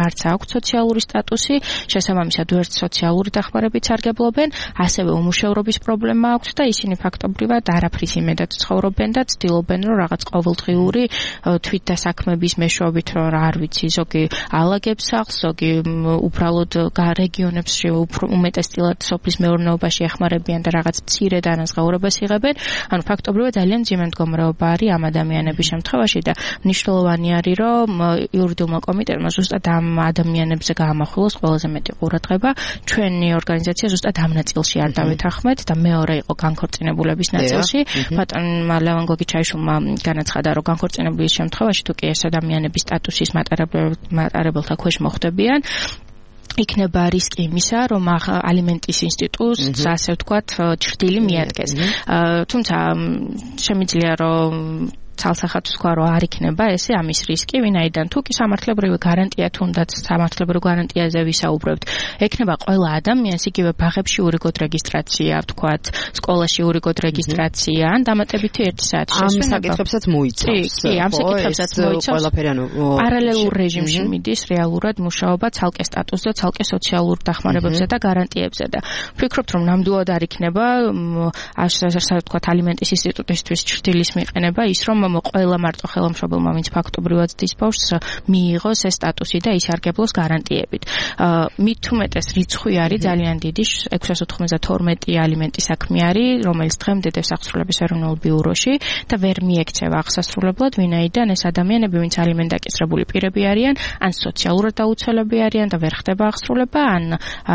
არც აქვს სოციალური სტატუსი, შესაბამისად ვერც სოციალური დახმარებით სარგებლობენ, ასევე უმუშევრობის პრობლემა აქვს და ისინი ფაქტობრივად არაფრის იმედად ცხოვრობენ და ცდილობენ, რომ რაღაც ყოველდღიური თვითდასაქმების მეშვეობით, რომ არ ვიცი, ზოგი ალაგებს სახლს, ზოგი უბრალოდ რეგიონებს უმეტესწილად სოფლის მეურნეობაში ეხმარებიან და რაღაც მცირე დანაზღაურებას იღებენ. ანუ ფაქტობრივად ძალიან მძიმე მდგომარეობა არის ამ ადამიანების შემთხვევაში და მნიშვნელოვანი არის, რომ იურიდიულმა კომიტეტმა ზუსტად ამ ადამიანებზე გაამახვილოს ყველაზე მეტი ყურადღება. ჩვენი ორგანიზაცია ზუსტად ამ ნაწილში არ დავეთანხმეთ და მეორე იყო განქორწინებულების ნაწილში. ბატონმა ლევან გოგიჩაიშვილმა განაცხადა, რომ განქორწინებულის შემთხვევაში თუ კი ეს ადამიანების სტატუსის მატარებელთა ქვეშ მოხვდებიან, იქნება რისკი იმისა, რომ ალიმენტის ინსტიტუტს, ასე ვთქვათ, ჭრილი მიადგეს. თუმცა შემიძლია რომ ცალსახად ვთქვა, რომ არ იქნება ესე ამის რისკი, ვინაიდან თუ კი სამართლებრივი გარანტია თუნდაც სამართლებრივ გარანტიაზე ვისაუბრებთ, ექნება ყველა ადამიანს იგივე ბაღებში ურიგოდ რეგისტრაცია, ვთქვათ, სკოლაში ურიგოდ რეგისტრაცია, ან დამატებითი ერთი საათი შესვენება. ამ საკითხებსაც მოიცავს. კი, ამ საკითხებსაც მოიცავს. ყველაფერი ანუ პარალელურ რეჟიმში მიდის რეალურად მუშაობა ცალკე სტატუსზე, ცალკე სოციალურ დახმარებებზე და გარანტიებზე და ვფიქრობთ, რომ ნამდვილად არ იქნება ასე ვთქვათ ალიმენტის ინსტიტუტისთვის ჭრილის მიყენება ის, რომ ყველა მარტო ხელმშობელმა, ვინც ფაქტობრივად ძის ბავშვს, მიიღოს ეს სტატუსი და ისარგებლოს გარანტიებით. მით უმეტეს რიცხვი არის ძალიან დიდი, ექვსას ოთხმოცდათორმეტი ალიმენტი საქმე არის, რომელიც დღემდე დასახსრულების ეროვნულ ბიუროში და ვერ მიექცევა აღსასრულებლად, ვინაიდან ეს ადამიანები, ვინც ალიმენტდაკისრებული პირები არიან, ან სოციალურად დაუცველები არიან და ვერ ხდება აღსრულება, ან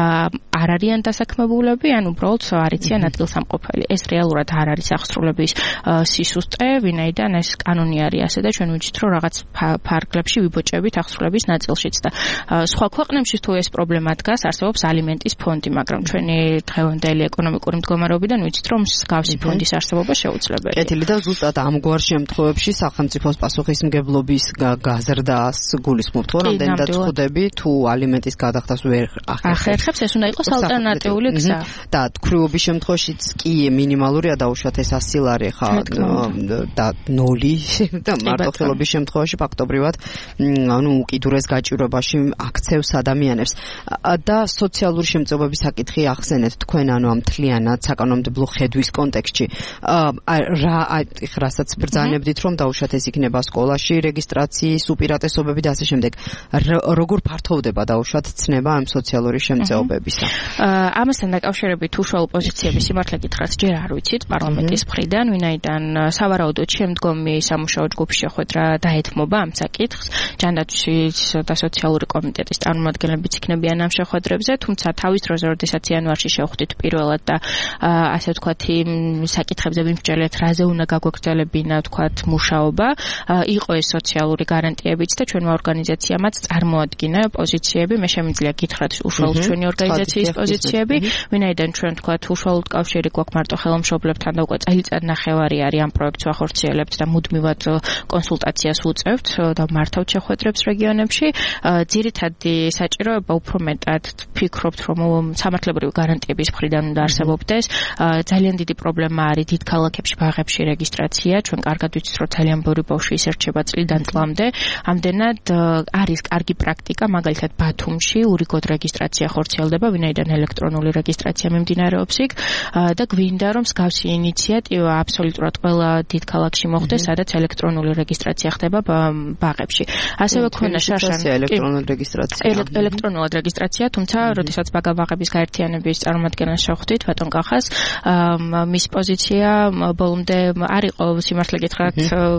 არ არიან დასაქმებულები, ან უბრალოდ არ იციან ადგილსამყოფელი. ეს რეალურად არ არის აღსრულების სისუსტე, ვინაიდან ეს კანონი არის ასე და ჩვენ ვიცით, რომ რაღაც ფარგლებში ვიბოჭებით აღსრულების ნაწილშიც და სხვა ქვეყნებში თუ ეს პრობლემა დგას, არსებობს ალიმენტის ფონდი, მაგრამ ჩვენი დღევანდელი ეკონომიკური მდგომარეობიდან ვიცით, რომ მსგავსი ფონდის არსებობა შეუძლებელია. კეთილი და ზუსტად ამგვარ შემთხვევებში სახელმწიფოს პასუხისმგებლობის გაზრდას გულისხმობთ, რომ რამდენადაც ხვდები თუ ალიმენტის გადახდას ვერ ახერხებს, ეს უნდა იყოს ალტერნატიული გზა. და თქვრივობის შემთხვევაშიც კი მინიმალურია დაუშვათ ეს ასი ლარი ხა და ნოლი და მარტო ხელობის შემთხვევაში ფაქტობრივად ანუ უკიდურეს გაჭირვებაში აქცევს ადამიანებს და სოციალური შემწეობების საკითხი ახსენეთ თქვენ ანუ ამ მთლიანად საკანონმდებლო ხედვის კონტექსტში რა რასაც ბრძანებდით რომ დაუშვათ ეს იქნება სკოლაში რეგისტრაციის უპირატესობები და ასე შემდეგ როგორ ფართოვდება დაუშვათ ცნება ამ სოციალური შემწეობებისა ამასთან დაკავშირებით უშუალო პოზიციების სიმართლე გითხრათ ჯერ არ ვიცით პარლამენტის მხრიდან ვინაიდან სავარაუდოდ შემდგომი სამუშაო ჯგუფი შეხვედრა დაეთმობა ამ საკითხს ჯანდაცვის და სოციალური კომიტეტის წარმომადგენლებიც იქნებიან ამ შეხვედრებზე თუმცა თავის დროზე როდესაც იანვარში შევხვდით პირველად და ასე ვთქვათ იმ საკითხებზე ვიმსჯელეთ რაზე უნდა გაგვეგრძელებინა ვთქვათ მუშაობა იყო ეს სოციალური გარანტიებიც და ჩვენმა ორგანიზაციამაც წარმოადგინა პოზიციები მე შემიძლია გითხრათ უშუალოდ ჩვენი ორგანიზაციის პოზიციები ვინაიდან ჩვენ ვთქვათ უშუალოდ კავშირი გვაქვს მარტო ხელმშობლებთან და უკვე წელიწად ნახევარი არის ამ პროექტს ვახორციელებთ და მუდმივად კონსულტაციას ვუწევთ და მართავთ შეხვედრებს რეგიონებში ძირითადი საჭიროება უფრო მეტად ვფიქრობთ რომ სამართლებრივი გარანტიების მხრიდან უნდა არსებობდეს ძალიან დიდი პრობლემა არის დიდ ქალაქებში ბაღებში რეგისტრაცია ჩვენ კარგად ვიცით რომ ძალიან ბევრი ბავშვი ისერჩება წლიდან წლამდე ამდენად არის კარგი პრაქტიკა მაგალითად ბათუმში ურიგოდ რეგისტრაცია ხორციელდება ვინაიდან ელექტრონული რეგისტრაცია მიმდინარეობს იქ და გვინდა რომ მსგავსი ინიციატივა აბსოლუტურად ყველა დიდ ქალაქში მოხდეს სადაც ელექტრონული რეგისტრაცია ხდება ბაღებში ასევე ქონა შარშან ელექტრონული რეგისტრაცია ელექტრონულად რეგისტრაცია თუმცა როდესაც ბაღების გაერთიანების წარმომადგენელს შევხვდით ბატონ კახას მის პოზიცია ბოლომდე არ იყო სიმართლე გითხრათ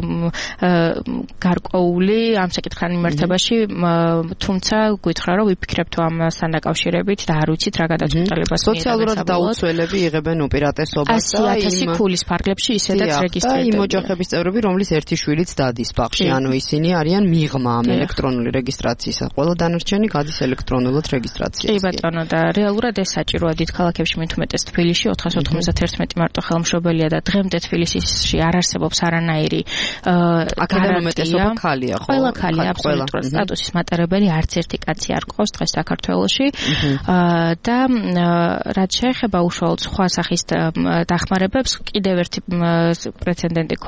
გარკვეული ამ საკითხთან მიმართებაში თუმცა გითხრა რომ ვიფიქრებთ ამასთან დაკავშირებით და არ ვიცით რა გადაწყვეტილებას სოციალურად დაუცველები იღებენ უპირატესობას და ასი ფულის ფარგლებში ისედაც რეგისტრირდება იმ ოჯახების წევრები რომლის ერთი შვილიც დადის ბაღში ანუ ისინი არიან მიღმა ამ ელექტრონული რეგისტრაციისა ყველა დანარჩენი გადის ელექტრონულად რეგისტრაციას კი ბატონო და რეალურად ეს საჭიროა დიდ ქალაქებში მით უმეტეს თბილისში ოთხას ოთხმოცდაერთმეტი მარტო ხელმშობელია და დღემდე თბილისში არ არსებობს არანაირი აკადემიუმეტესობა ქალია ხო ყველა ქალია აბსოლუტურად სტატუსის მატარებელი არც ერთი კაცი არ ყავს დღეს საქართველოში და რაც შეეხება უშუალოდ სხვა სახის დახმარებებს კიდევ ერთი პრეცედენტი ქონა მაგალითად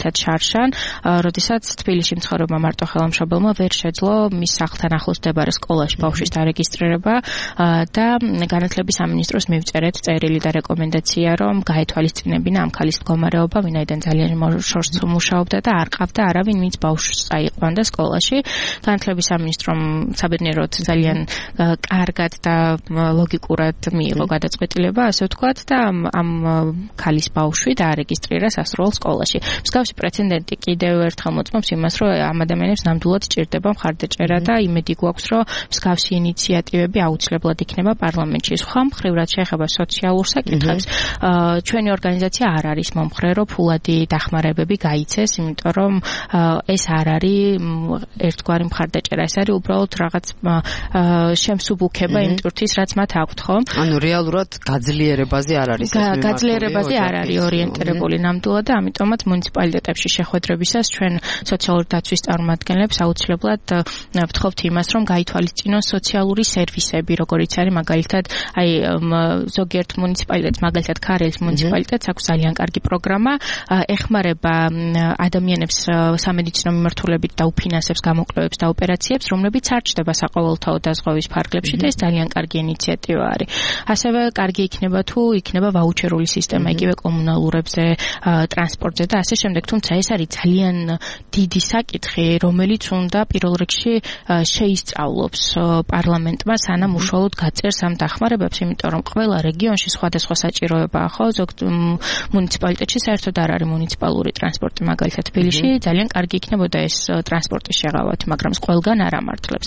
მაგალითად შარშან, როდესაც თბილისში მცხოვრებმა მარტო ხელმშობელმა ვერ შეძლო მის სახლთან ახლოს მდებარე სკოლაში ბავშვის დარეგისტრირება და განათლების სამინისტროს მივწერეთ წერილი და რეკომენდაცია, რომ გაეთვალისწინებინა ამ ქალის მდგომარეობა, ვინაიდან ძალიან შორს მუშაობდა და არ ყავდა არავინ, ვინც ბავშვს წაიყვანდა სკოლაში. განათლების სამინისტრომ საბედნიეროდ ძალიან კარგად და ლოგიკურად მიიღო გადაწყვეტილება, ასე ვთქვათ, და ამ ქალის ბავშვი დაარეგისტრირა სასწავლო სკოლაში. მსგავსი პრეცედენტი კიდევ ერთხელ მოწმობს იმას, რომ ამ ადამიანებს ნამდვილად ჭირდება მხარდაჭერა და იმედი გვაქვს, რომ მსგავსი ინიციატივები აუცილებლად იქნება პარლამენტში. სხვა მხრივ, რაც შეეხება სოციალურ საკითხებს, ჩვენი ორგანიზაცია არ არის მომხრე, რომ ფულადი დახმარებები გაიცეს, იმიტომ რომ ეს არ არის ერთგვარი მხარდაჭერა, ეს არის უბრალოდ რაღაც შემსუბუქება იმ ტვირთის, რაც მათ აქვთ, ხო? ანუ რეალურად გაძლიერებაზე არ არის ეს გაძლიერებაზე არ არის ორიენტირებული ნამდვილად და ამიტომაც მუნიციპალიტეტებში შეხვედრებისას ჩვენ სოციალური დაცვის წარმომადგენლებს აუცილებლად ვთხოვთ იმას, რომ გაითვალისწინონ სოციალური სერვისები, როგორიც არის მაგალითად, აი ზოგიერთ მუნიციპალიტეტს, მაგალითად ქარელის მუნიციპალიტეტს აქვს ძალიან კარგი პროგრამა, ეხმარება ადამიანებს სამედიცინო მიმართულებით და უფინანსებს გამოკვლევებს და ოპერაციებს, რომლებიც არ ჩნდება საყოველთაო დაზღვევის ფარგლებში და ეს ძალიან კარგი ინიციატივა არის. ასევე კარგი იქნება თუ იქნება ვაუჩერული სისტემა იგივე კომუნალურებზე, ტრანსპორტზე და ასე შემდეგ, თუმცა ეს არის ძალიან დიდი საკითხი, რომელიც უნდა პირველ რიგში შეისწავლოს პარლამენტმა, სანამ უშუალოდ გაწერს ამ დახმარებებს, იმიტომ რომ ყველა რეგიონში სხვადასხვა საჭიროებაა, ხო? ზოგ მუნიციპალიტეტში საერთოდ არ არის მუნიციპალური ტრანსპორტი, მაგალითად თბილისში ძალიან კარგი იქნებოდა ეს ტრანსპორტის შეღავათი, მაგრამ ყველგან არ ამართლებს.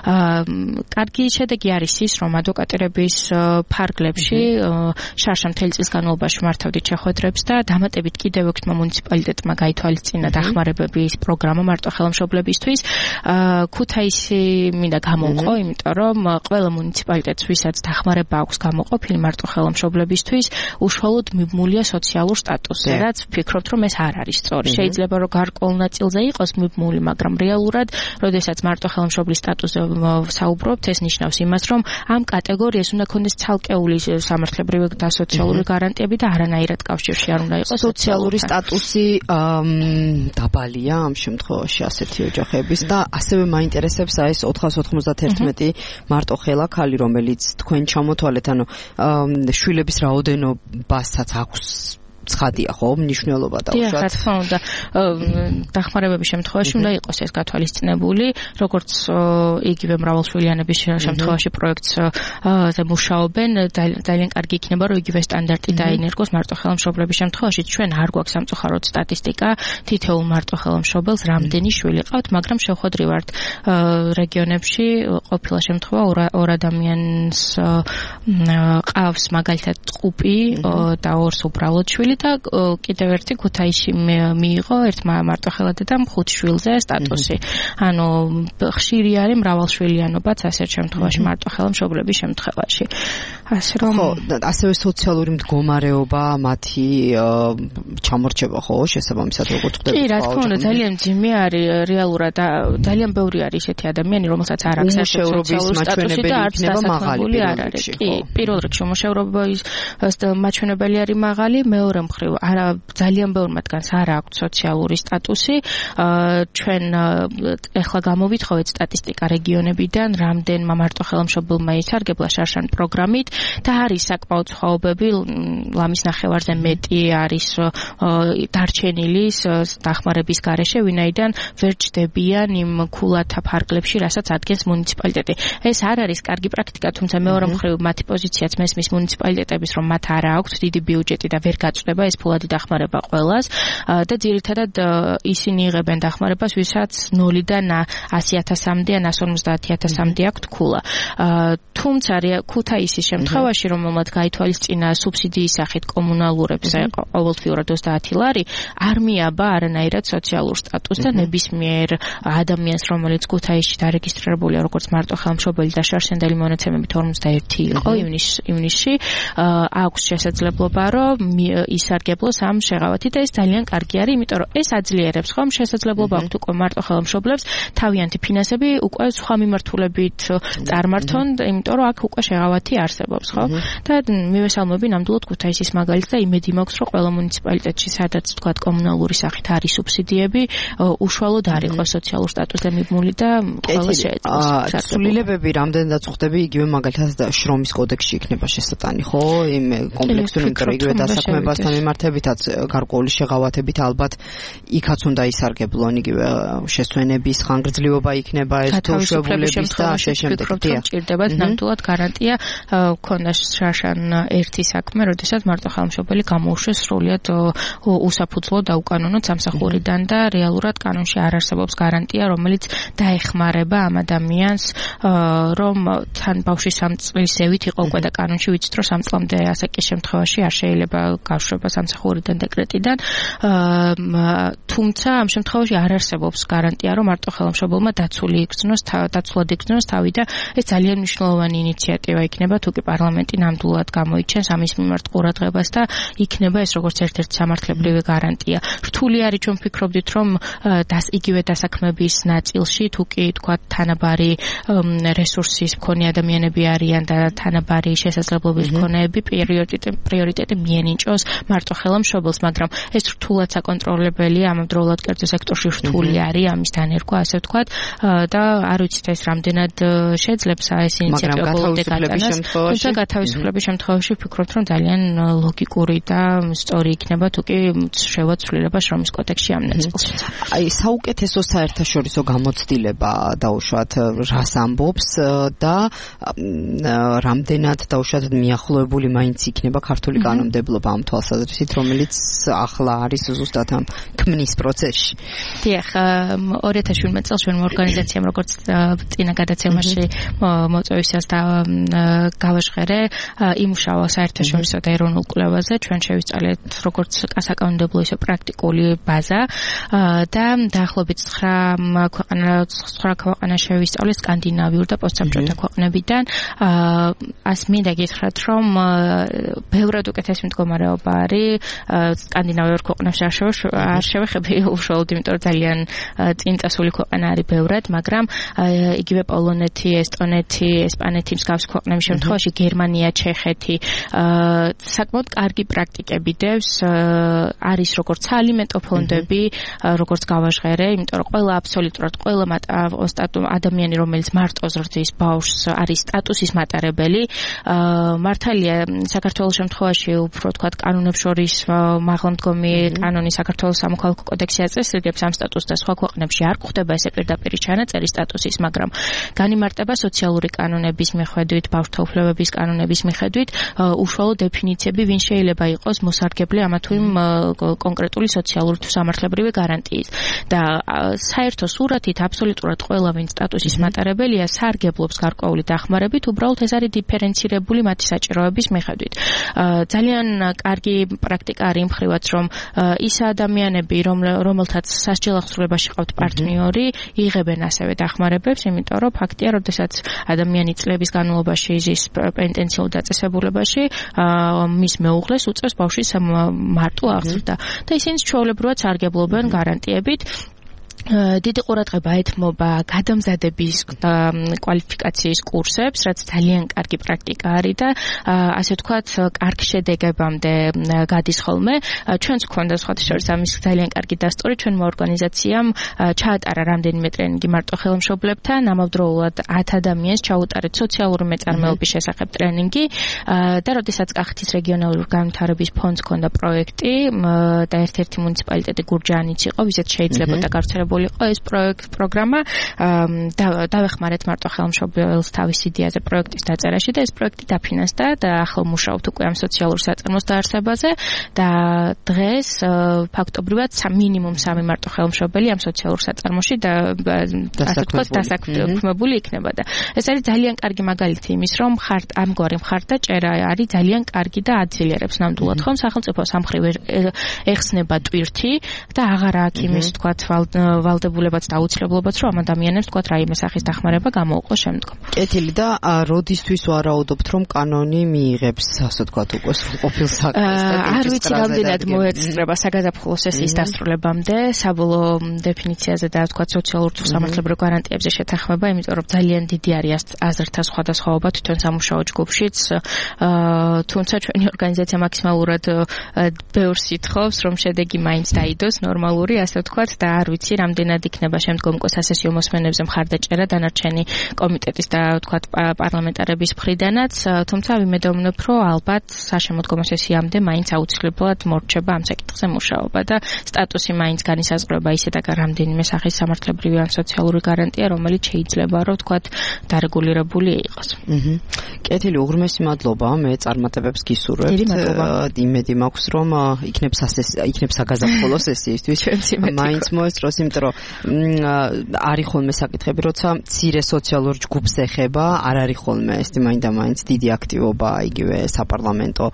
კარგი შედეგი არის ის, რომ ადვოკატირების ფარგლებში შარშან მთელი წლის განმავლობაში მართავდით შეხვედრებს და დამატებით კიდევ ექვსმა მუნიციპალიტეტმა გაითვალისწინა დახმარებების პროგრამა მარტო ხელმშობლებისთვის. ქუთაისი მინდა გამოვყო, იმიტომ რომ ყველა მუნიციპალიტეტს, ვისაც დახმარება აქვს გამოყოფილი მარტო ხელმშობლებისთვის, უშუალოდ მიბმულია სოციალურ სტატუსზე, რაც ვფიქრობთ, რომ ეს არ არის სწორი. შეიძლება რომ გარკვეულ ნაწილზე იყოს მიბმული, მაგრამ რეალურად, როდესაც მარტო ხელმშობლის სტატუსზე საუბრობთ, ეს ნიშნავს იმას, რომ ამ კატეგორიას უნდა ქონდეს ცალკეული სამართლებრივი და სოციალური გარანტიები და არანაირად კავშირში არ უნდა იყოს სოციალური სტატუსი დაბალია ამ შემთხვევაში ასეთი ოჯახების და ასევე მაინტერესებს აი ეს ოთხას ოთხმოცდაათი მარტო ხელა ქალი, რომელიც თქვენ ჩამოთვალეთ, ანუ შვილების რაოდენობასაც აქვს ცხადია, ხო, მნიშვნელობა და უშუალოდ. დიახ, რა თქმა უნდა, დახმარებების შემთხვევაში უნდა იყოს ეს გათვალისწინებული, როგორც იგივე მრავალშვილიანების შემთხვევაში პროექტზე მუშაობენ, ძალიან კარგი იქნება, რომ იგივე სტანდარტი დაინერგოს მარტო ხელმშობლების შემთხვევაში. ჩვენ არ გვაქვს სამწუხაროდ სტატისტიკა, თითოეულ მარტო ხელმშობელს რამდენი შვილი ყავთ, მაგრამ შეხვედრივართ რეგიონებში, ყოფილა შემთხვევა ორ ადამიანს ყავს მაგალითად ყუპი და ორს უბრალოდ შვილი და კიდევ ერთი ქუთაისში მიიღო ერთმა მარტოხელადედამ ხუთ შვილზე სტატუსი. ანუ ხშირი არის მრავალშვილიანობაც ასეთ შემთხვევაში მარტოხელმშობლების შემთხვევაში. ასე რომ ხო, ასევე სოციალური მდგომარეობა მათი ჩამორჩება, ხო, შესაბამისად როგორც ხდება. კი, რა თქმა უნდა, ძალიან ძიმე არის რეალურად და ძალიან ბევრი არის ესეთი ადამიანი, რომელსაც არ აქვს სოციალური სტატუსი და არც დასაქმებული არ არის. კი, პირველ რიგში უმუშევრობის მაჩვენებელი არის მაღალი, მეორე მხრივ არა ძალიან ბევრ მათგანს არ აქვს სოციალური სტატუსი. ჩვენ ეხლა გამოვითხოვეთ სტატისტიკა რეგიონებიდან, რამდენმა მარტო ხელმშობელმა ისარგებლა შარშან პროგრამით და არის საკმაოდ სხვაობები, ლამის ნახევარზე მეტი არის დარჩენილი დახმარების გარეშე, ვინაიდან ვერ ჩდებიან იმ ქულათა ფარგლებში, რასაც ადგენს მუნიციპალიტეტი. ეს არ არის კარგი პრაქტიკა, თუმცა მეორე მხრივ მათი პოზიციაც მესმის მუნიციპალიტეტების, რომ მათ არ აქვს დიდი ბიუჯეტი და ვერ გაწდება ეს ფულადი დახმარება ყველას და ძირითადად ისინი იღებენ დახმარებას, ვისაც ნოლიდან ასი ათასამდე ან εκατო ორმოცდაათი ათასამდე აქვთ ქულა. თუმცა ქუთაისის შემთხვევაში, რომელმაც გაითვალისწინა სუბსიდიის სახით კომუნალურებზე ყოველთვიურად ოცდაათი ლარი, არ მიაბა არანაირად სოციალურ სტატუსს და ნებისმიერ ადამიანს, რომელიც ქუთაისში დარეგისტრირებულია როგორც მარტო ხელმშობელი და შარშანდელი მონაცემებით ორმოცდაერთი იყო ივნისში, აქვს შესაძლებლობა, რომ ისარგებლოს ამ შეღავათით და ეს ძალიან კარგი არის, იმიტომ რომ ეს აძლიერებს ხომ შესაძლებლობა აქვთ უკვე მარტო ხელმშობლებს თავიანთი ფინანსები უკვე სხვა მიმართულებით წარმართონ, იმიტომ რომ აქ უკვე შეღავათი არსებობს. არსებობს, ხო? და მივესალმები ნამდვილად ქუთაისის მაგალითს და იმედი მაქვს, რომ ყველა მუნიციპალიტეტში, სადაც თქვა კომუნალური სახით არის სუბსიდიები, უშუალოდ არ იყოს სოციალურ სტატუსზე მიბმული და ყველა შეეძლოს. სულილებები რამდენადაც ხვდები, იგივე მაგალითად შრომის კოდექსში იქნება შესატანი, ხო? იმ კომპლექსური, იმიტომ რომ იგივე დასაქმებასთან მიმართებითაც გარკვეული შეღავათებით ალბათ იქაც უნდა ისარგებლონ, იგივე შესვენების ხანგრძლივობა იქნება ეს თუშებულების და შეშემდგ. ჭირდებათ ნამდვილად გარანტია ქონდა შაშან ერთი საქმე, როდესაც მარტო ხელმშობელი გამოუშვეს სრულიად უსაფუძვლო და უკანონო სამსახურიდან და რეალურად კანონში არ არსებობს გარანტია, რომელიც დაეხმარება ამ ადამიანს, რომ თან ბავშვი სამ წლისევით იყო უკვე და კანონში ვიცით, რომ სამ წლამდე ასაკის შემთხვევაში არ შეიძლება გაშვება სამსახურიდან დეკრეტიდან. თუმცა ამ შემთხვევაში არ არსებობს გარანტია, რომ მარტო ხელმშობელმა დაცული იქცნოს, დაცულად იქცნოს თავი და ეს ძალიან მნიშვნელოვანი ინიციატივა იქნება, თუ კი პარლამენტი ნამდვილად გამოიჩენს ამის მიმართ ყურადღებას და იქნება ეს როგორც ერთ-ერთი სამართლებრივი გარანტია. რთული არის ჩვენ ვფიქრობდით, რომ დას იგივე დასაქმების ნაწილში, თუ კი თქვა თანაბარი რესურსის მქონე ადამიანები არიან და თანაბარი შესაძლებლობის მქონეები პრიორიტეტი პრიორიტეტი მიენიჭოს მარტო ხელმშობელს, მაგრამ ეს რთულად საკონტროლებელია, ამავდროულად კერძო სექტორში რთული არის ამის დანერგვა, ასე ვთქვათ, და არ ვიცით ეს რამდენად შეძლებს ეს ინიციატივა ბოლომდე გატანას. თუმცა გათავისუფლების შემთხვევაში ვფიქრობთ, რომ ძალიან ლოგიკური და სწორი იქნება, თუ კი შევაცვლილება შრომის კოდექსში ამ ნაწილში. აი, საუკეთესო საერთაშორისო გამოცდილება დაუშვათ რას ამბობს და რამდენად დაუშვათ მიახლოებული მაინც იქნება ქართული კანონმდებლობა ამ თვალსაზრისით, რომელიც ახლა არის ზუსტად ამ ქმნის პროცესში. დიახ, ორი ათას შვიდმეტ წელს ჩვენ ორგანიზაციამ როგორც წინა გადაცემაში მოწვევისას და გავაჟღერე იმუშავა საერთაშორისო და ეროვნულ კვლევაზე, ჩვენ შევისწავლეთ როგორც საკანონმდებლო ისე პრაქტიკული ბაზა და დაახლოებით ცხრა ქვეყანა ცხრა ქვეყანა შევისწავლეთ სკანდინავიურ და პოსტსაბჭოთა ქვეყნებიდან. ას მინდა გითხრათ, რომ ბევრად უკეთესი მდგომარეობა არის სკანდინავიურ ქვეყნებში არ შევეხები უშუალოდ, იმიტომ რომ ძალიან წინწასული ქვეყანა არის ბევრად, მაგრამ იგივე პოლონეთი, ესტონეთი, ესპანეთი, მსგავს ქვეყნების შემთხვევაში გერმანია, ჩეხეთი საკმაოდ კარგი პრაქტიკები დევს, არის როგორც საალიმენტო ფონდები, როგორც გავაჟღერე, იმიტომ რომ ყველა აბსოლუტურად ყველა ადამიანი, რომელიც მარტო ზრდის ბავშვს, არის სტატუსის მატარებელი. მართალია საქართველოს შემთხვევაში უფრო თქვათ კანონებს შორის მაღალმდგომი კანონი საქართველოს სამოქალაქო კოდექსი აწესრიგებს ამ სტატუსს და სხვა ქვეყნებში არ გვხდება ესე პირდაპირ ჩანაწერი სტატუსის, მაგრამ განიმარტება სოციალური კანონების მიხედვით, ბავშვთა უფლებების კანონების მიხედვით უშუალო დეფინიციები, ვინ შეიძლება იყოს მოსარგებლე ამა თუ იმ კონკრეტული სოციალური თუ სამართლებრივი გარანტიის. და საერთო სურათით აბსოლუტურად ყველა ვინ სტატუსის მატარებელია სარგებლობს გარკვეული დახმარებით, უბრალოდ ეს არის დიფერენცირებული მათი საჭიროების მიხედვით. ძალიან კარგი პრაქტიკა არის იმ მხრივაც, რომ ის ადამიანები, რომელთაც სასჯელ აღსრულებაში ყავთ პარტნიორი, იღებენ ასევე დახმარებებს, იმიტომ რომ ფაქტია, როდესაც ადამიანი წლების განმავლობაში იზის პენტენციურ დაწესებულებაში, მის მეუღლეს უწევს ბავშვის მარტო აღზრდა და ისინი ჩვეულებრივად სარგებლობენ გარანტიებით. დიდი ყურადღება ეთმობა გადამზადების კვალიფიკაციის კურსებს, რაც ძალიან კარგი პრაქტიკა არის და ასე ვთქვათ, კარგ შედეგებამდე გადის ხოლმე. ჩვენც გვქონდა სხვათა შორის ამის ძალიან კარგი დასტური, ჩვენმა ორგანიზაციამ ჩაატარა რამდენიმე ტრენინგი მარტო ხელმშობლებთან, ამავდროულად ათ ადამიანს ჩაუტარეთ სოციალური მეწარმეობის შესახებ ტრენინგი და როდესაც კახეთის რეგიონალური განვითარების ფონდს ჰქონდა პროექტი და ერთ-ერთი მუნიციპალიტეტი გურჯაანიც იყო, ვისაც შეიძლება და გავრცელებული იყო ეს პროექტ პროგრამა, დავეხმარეთ მარტო ხელმშობელს თავის იდეაზე პროექტის დაწერაში და ეს პროექტი დაფინანსდა და ახლა მუშაობთ უკვე ამ სოციალურ საწარმოს დაარსებაზე და დღეს ფაქტობრივად მინიმუმ სამი მარტო ხელმშობელი ამ სოციალურ საწარმოში და ასე ვთქვათ დასაქმებული იქნება და ეს არის ძალიან კარგი მაგალითი იმის, რომ ამგვარი მხარდაჭერა არის ძალიან კარგი და აძლიერებს ნამდვილად ხომ სახელმწიფოს ამ მხრივ ეხსნება ტვირთი და აღარ აქვს იმის ვთქვათ ვალდებულებაც და აუცილებლობაც, რომ ამ ადამიანებს თქვა რაიმე სახის დახმარება გამოუყო შემდგომ. კეთილი და როდისთვის ვარაუდობთ, რომ კანონი მიიღებს, ასე ვთქვათ, უკვე ყოფილ საქმეს და არ ვიცი, რამდენად მოეწრება საგაზაფხულო სესიის დასრულებამდე, საბოლოო დეფინიციაზე და ვთქვათ სოციალურ თუ სამართლებრივ გარანტიებზე შეთანხმება, იმიტომ რომ ძალიან დიდი არის აზრთა სხვადასხვაობა თვითონ სამუშაო ჯგუფშიც, თუმცა ჩვენი ორგანიზაცია მაქსიმალურად ბევრს ითხოვს, რომ შედეგი მაინც დაიდოს ნორმალური, ასე ვთქვათ, და არ ვიცი, რამდენად იქნება შემდგომ კოსასესიო მოსმენებზე მხარდაჭერა დანარჩენი კომიტეტის და ვთქვათ პარლამენტარების მხრიდანაც, თუმცა ვიმედოვნებ, რომ ალბათ საშემოდგომო სესიამდე მაინც აუცილებლად მორჩება ამ საკითხზე მუშაობა და სტატუსი მაინც განისაზღვრება ისეთ და რამდენიმე სახის სამართლებრივი ან სოციალური გარანტია, რომელიც შეიძლება რომ ვთქვათ დარეგულირებული იყოს. აჰა. კეთილი, უღრმესი მადლობა, მე წარმატებებს გისურვებთ. იმედი მაქვს, რომ იქნებ იქნებ საგაზაფხულო სესიისთვის. მაინც მოესწროს, იმიტომ რომ არის ხოლმე საკითხები, როცა მცირე სოციალურ ჯგუფს ეხება, არ არის ხოლმე ეს მაინდა მაინც დიდი აქტივობა იგივე საპარლამენტო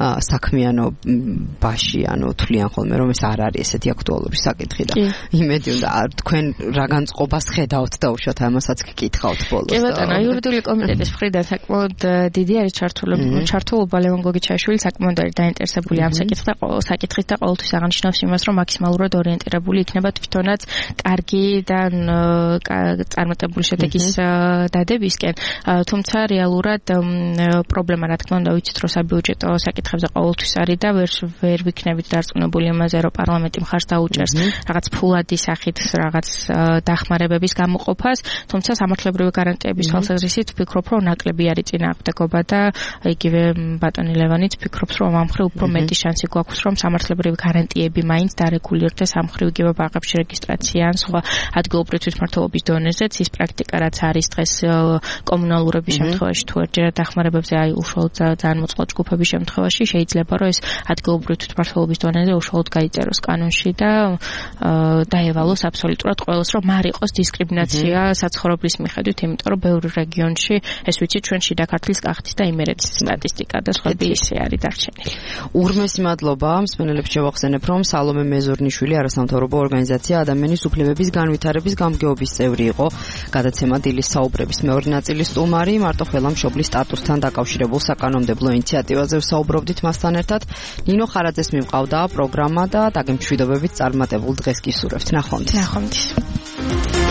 საქმიანობაში, ანუ თვლიან ხოლმე რომ ეს არ არის ესეთი აქტუალობის საკითხი და იმედი უნდა თქვენ რა განწყობას ხედავთ და უშუალოდ ამასაც გკითხავთ ბოლოს. კი ბატონო, იურიდიული კომიტეტის მხრიდან საკმაოდ დიდი არის ჩართულობა, ჩართულობა ლევონ გოგიჩაშვილი საკმაოდ არის დაინტერესებული ამ საკითხით და საკითხით და ყოველთვის აღნიშნავს იმას, რომ მაქსიმალურად ორიენტირებული იქნება თვითონაც კარგი და წარმატებული შედეგის დადებისკენ. თუმცა რეალურად პრობლემა რა თქმა უნდა ვიცით, რომ საბიუჯეტო საკითხებზე ყოველთვის არის და ვერ ვერ ვიქნებით დარწმუნებული იმაზე, რომ პარლამენტი მხარს დაუჭერს რაღაც ფულადი სახით რაღაც დახმარებების გამოყოფას, თუმცა სამართლებრივი გარანტიების თვალსაზრისით ვფიქრობ, რომ ნაკლები არის წინააღმდეგობა და იგივე ბატონი ლევანიც ფიქრობს, რომ ამ მხრივ უფრო მეტი შანსი გვაქვს, რომ სამართლებრივი გარანტიები მაინც დარეგულირდეს ამ მხრივ იგივე ბაღებში რეგისტრაცია ან სხვა ადგილობრივი თვითმმართველობის დონეზეც ის პრაქტიკა რაც არის დღეს კომუნალურების შემთხვევაში თუ ერთჯერად დახმარებებზე აი უშუალოდ ძალიან მოწყვლად ჯგუფების შემთხვევაში შეიძლება რომ ეს ადგილობრივი თვითმმართველობის დონეზე უშუალოდ გაიწეროს კანონში და დაევალოს აბსოლუტურად ყველას, რომ არ იყოს დისკრიმინაცია საცხოვრებლის მიხედვით, იმიტომ რომ ბევრ რეგიონში ეს ვიცით ჩვენ შიდა ქართლის კახეთის და იმერეთის სტატისტიკა და სხვები ისე არის დარჩენილი. უღრმესი მადლობა. მსმენელებს შევახსენებ, რომ სალომე მეზორნიშვილი არასამთავრობო ორგანიზაცია ადამიანის უფლებების განვითარების გამგეობის წევრი იყო. გადაცემა დილის საუბრების მეორე ნაწილის სტუმარი, მარტო ხელამშობლის სტატუსთან დაკავშირებულ საკანონმდებლო ინიციატივაზე ვსაუბრობდით მასთან ერთად. ნინო ხარაძეს მიმყავდა პროგრამა და დაგემშვიდობებით წარმატებულ დღეს გისურვებთ. ნახვამდის. ნახვამდის.